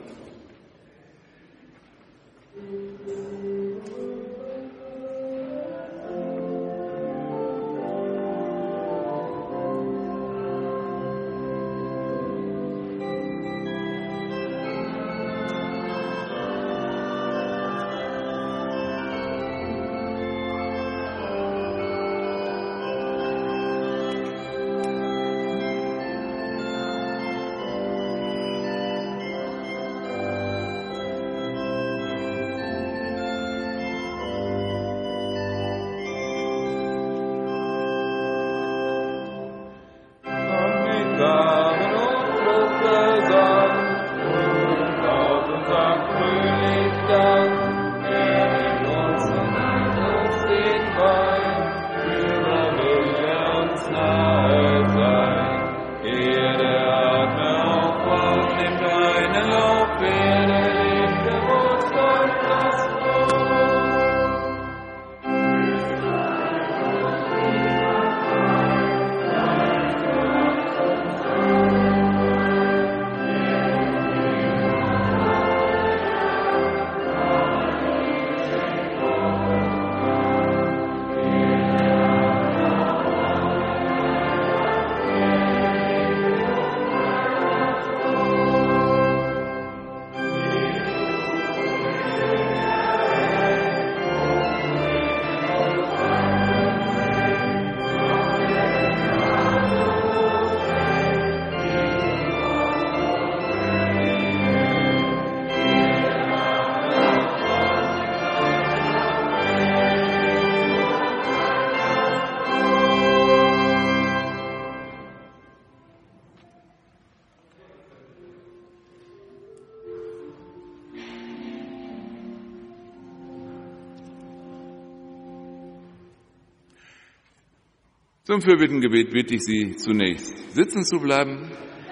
Zum Fürbittengebet bitte ich Sie zunächst, sitzen zu bleiben.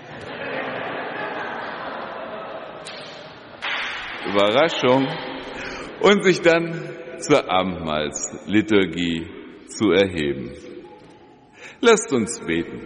Überraschung. Und sich dann zur Abendmahlsliturgie zu erheben. Lasst uns beten.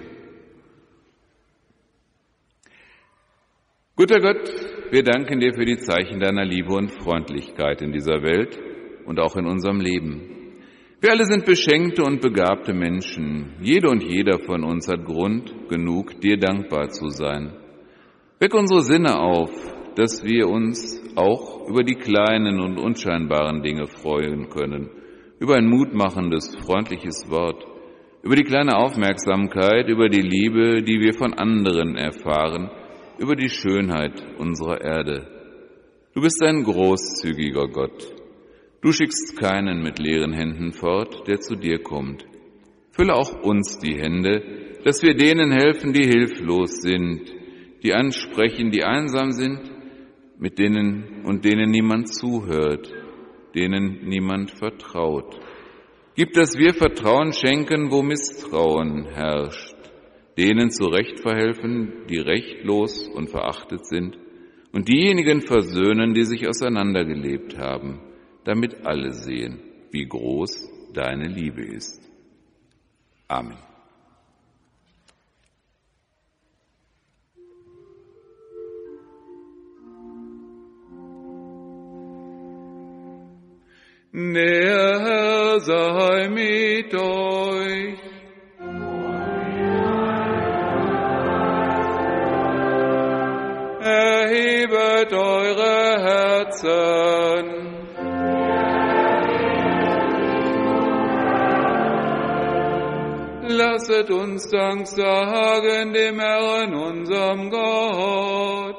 Guter Gott, wir danken dir für die Zeichen deiner Liebe und Freundlichkeit in dieser Welt und auch in unserem Leben. Wir alle sind beschenkte und begabte Menschen. Jede und jeder von uns hat Grund genug, dir dankbar zu sein. Weck unsere Sinne auf, dass wir uns auch über die kleinen und unscheinbaren Dinge freuen können, über ein mutmachendes, freundliches Wort, über die kleine Aufmerksamkeit, über die Liebe, die wir von anderen erfahren, über die Schönheit unserer Erde. Du bist ein großzügiger Gott. Du schickst keinen mit leeren Händen fort, der zu dir kommt. Fülle auch uns die Hände, dass wir denen helfen, die hilflos sind, die ansprechen, die einsam sind, mit denen niemand zuhört, denen niemand vertraut. Gib, dass wir Vertrauen schenken, wo Misstrauen herrscht, denen zurecht verhelfen, die rechtlos und verachtet sind, und diejenigen versöhnen, die sich auseinandergelebt haben, damit alle sehen, wie groß deine Liebe ist. Amen. Der Herr sei mit euch. Erhebet eure Herzen. Lasset uns Dank sagen dem Herrn, unserem Gott.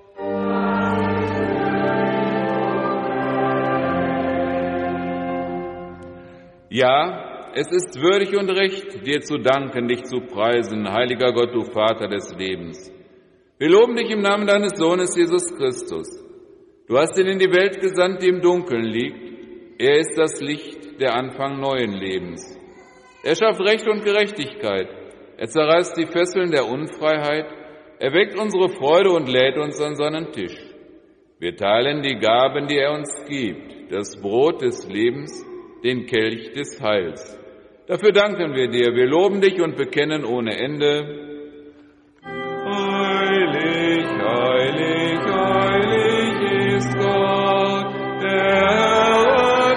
Ja, es ist würdig und recht, dir zu danken, dich zu preisen, heiliger Gott, du Vater des Lebens. Wir loben dich im Namen deines Sohnes Jesus Christus. Du hast ihn in die Welt gesandt, die im Dunkeln liegt. Er ist das Licht, der Anfang neuen Lebens. Er schafft Recht und Gerechtigkeit. Er zerreißt die Fesseln der Unfreiheit. Er weckt unsere Freude und lädt uns an seinen Tisch. Wir teilen die Gaben, die er uns gibt, das Brot des Lebens, den Kelch des Heils. Dafür danken wir dir, wir loben dich und bekennen ohne Ende: Heilig, heilig, heilig ist Gott, der Herr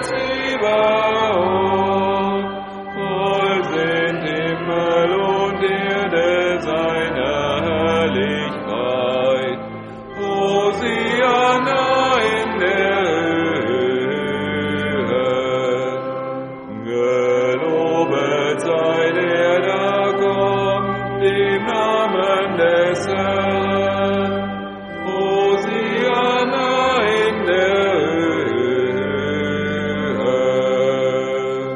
Zebaoth. Voll sind Himmel und Erde seiner Herrlichkeit. Hosianna in der Gelobet sei der da kommt, im Namen des Herrn. Hosianna in der Höhe.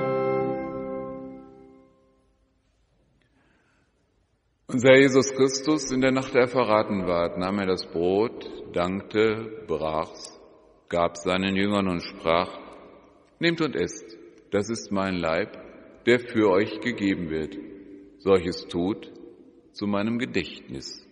Unser Jesus Christus, in der Nacht, er verraten ward, nahm er das Brot, dankte, brach's, gab seinen Jüngern und sprach: Nehmt und esst, das ist mein Leib, der für euch gegeben wird. Solches tut zu meinem Gedächtnis.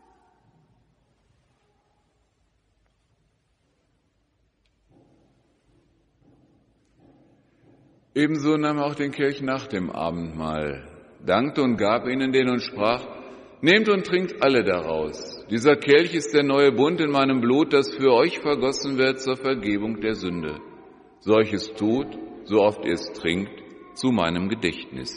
Ebenso nahm er auch den Kelch nach dem Abendmahl, dankte und gab ihnen den und sprach: Nehmt und trinkt alle daraus. Dieser Kelch ist der neue Bund in meinem Blut, das für euch vergossen wird zur Vergebung der Sünde. Solches tut, so oft ihr es trinkt, zu meinem Gedächtnis.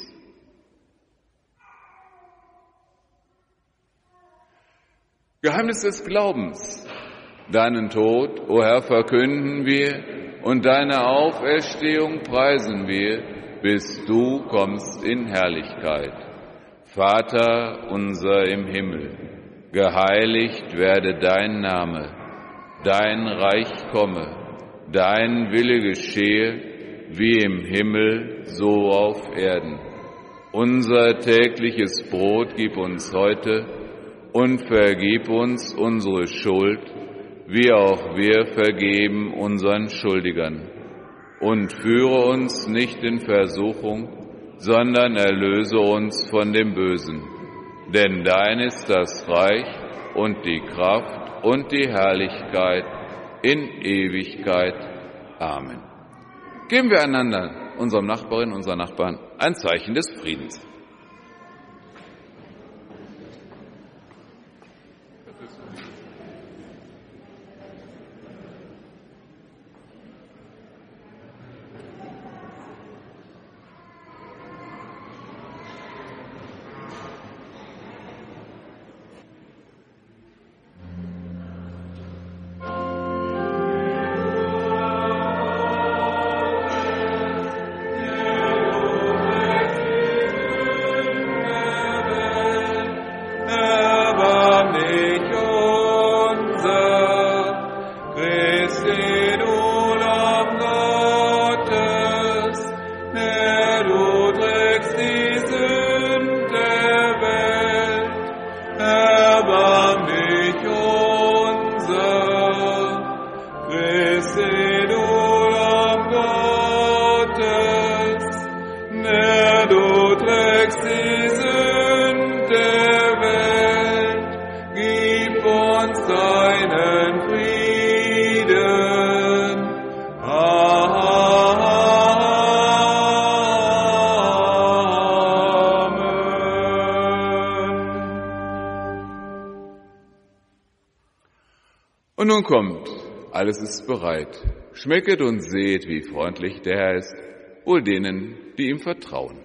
Geheimnis des Glaubens. Deinen Tod, o Herr, verkünden wir, und deine Auferstehung preisen wir, bis du kommst in Herrlichkeit. Vater unser im Himmel, geheiligt werde dein Name, dein Reich komme, dein Wille geschehe, wie im Himmel, so auf Erden. Unser tägliches Brot gib uns heute und vergib uns unsere Schuld, wie auch wir vergeben unseren Schuldigern. Und führe uns nicht in Versuchung, sondern erlöse uns von dem Bösen. Denn dein ist das Reich und die Kraft und die Herrlichkeit in Ewigkeit. Amen. Geben wir einander, unserem Nachbarin, unseren Nachbarn, ein Zeichen des Friedens. Und nun kommt, alles ist bereit. Schmecket und seht, wie freundlich der Herr ist, wohl denen, die ihm vertrauen.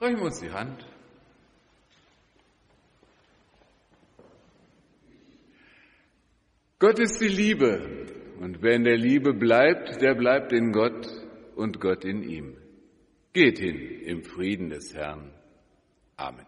Reichen wir uns die Hand. Gott ist die Liebe, und wer in der Liebe bleibt, der bleibt in Gott und Gott in ihm. Geht hin im Frieden des Herrn. Amen.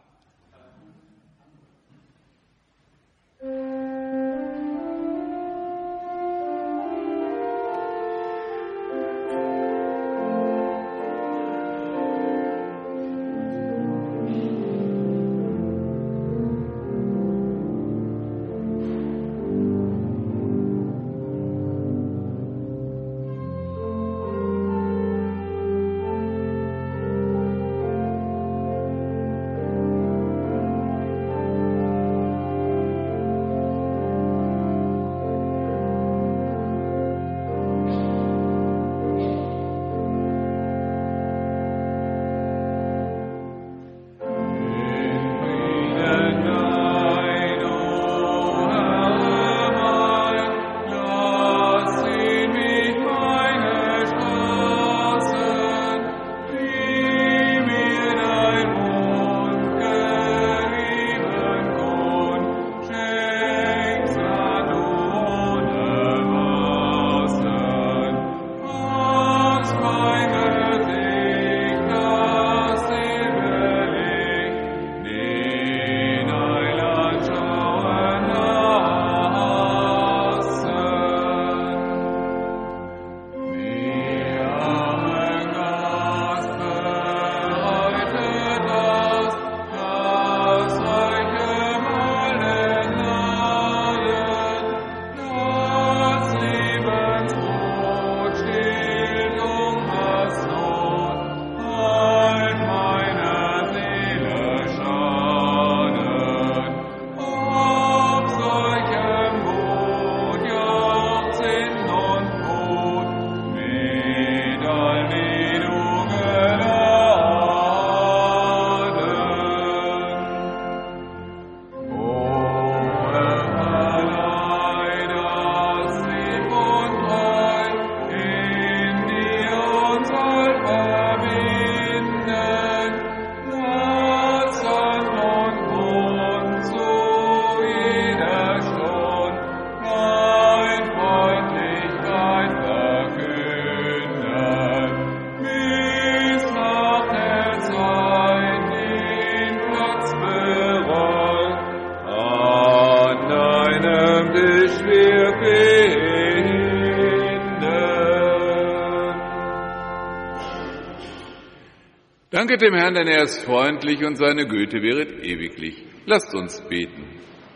Danket dem Herrn, denn er ist freundlich und seine Güte währet ewiglich. Lasst uns beten.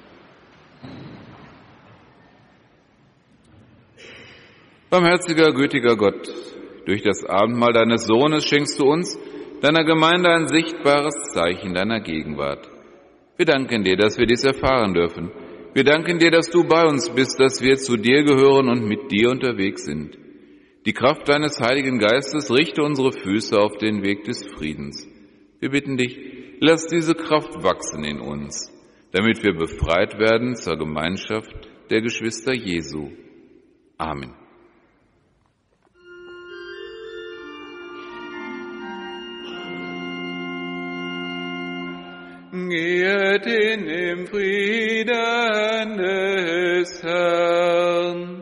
Barmherziger, gütiger Gott, durch das Abendmahl deines Sohnes schenkst du uns, deiner Gemeinde, ein sichtbares Zeichen deiner Gegenwart. Wir danken dir, dass wir dies erfahren dürfen. Wir danken dir, dass du bei uns bist, dass wir zu dir gehören und mit dir unterwegs sind. Die Kraft deines Heiligen Geistes richte unsere Füße auf den Weg des Friedens. Wir bitten dich, lass diese Kraft wachsen in uns, damit wir befreit werden zur Gemeinschaft der Geschwister Jesu. Amen. Geht hin im Frieden des Herrn.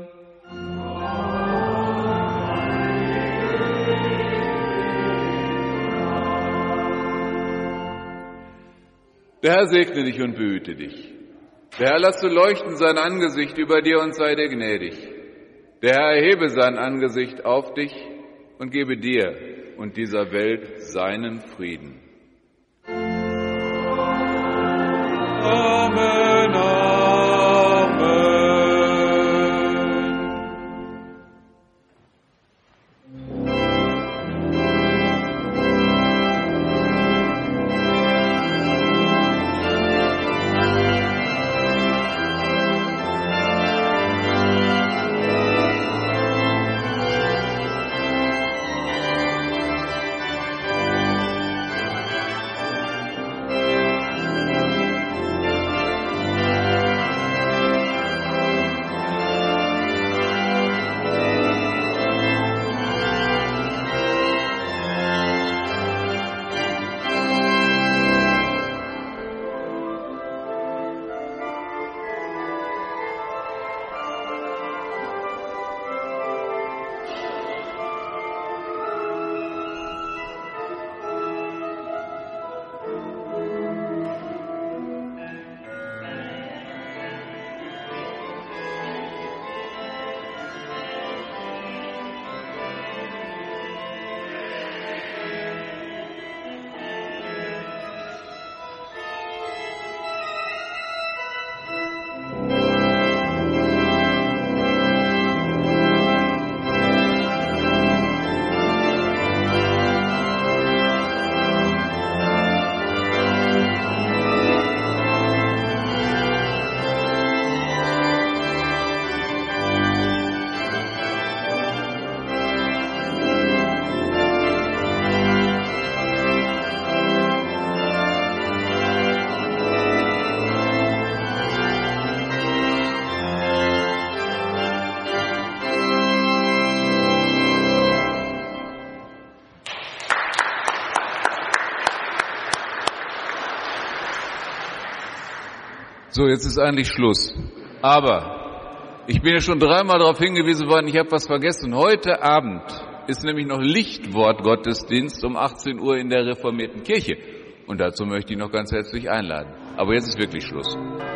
Der Herr segne dich und behüte dich. Der Herr lasse leuchten sein Angesicht über dir und sei dir gnädig. Der Herr erhebe sein Angesicht auf dich und gebe dir und dieser Welt seinen Frieden. Amen, Amen. So, jetzt ist eigentlich Schluss. Aber ich bin ja schon 3-mal darauf hingewiesen worden, ich habe was vergessen. Heute Abend ist nämlich noch Lichtwortgottesdienst um 18 Uhr in der reformierten Kirche. Und dazu möchte ich noch ganz herzlich einladen. Aber jetzt ist wirklich Schluss.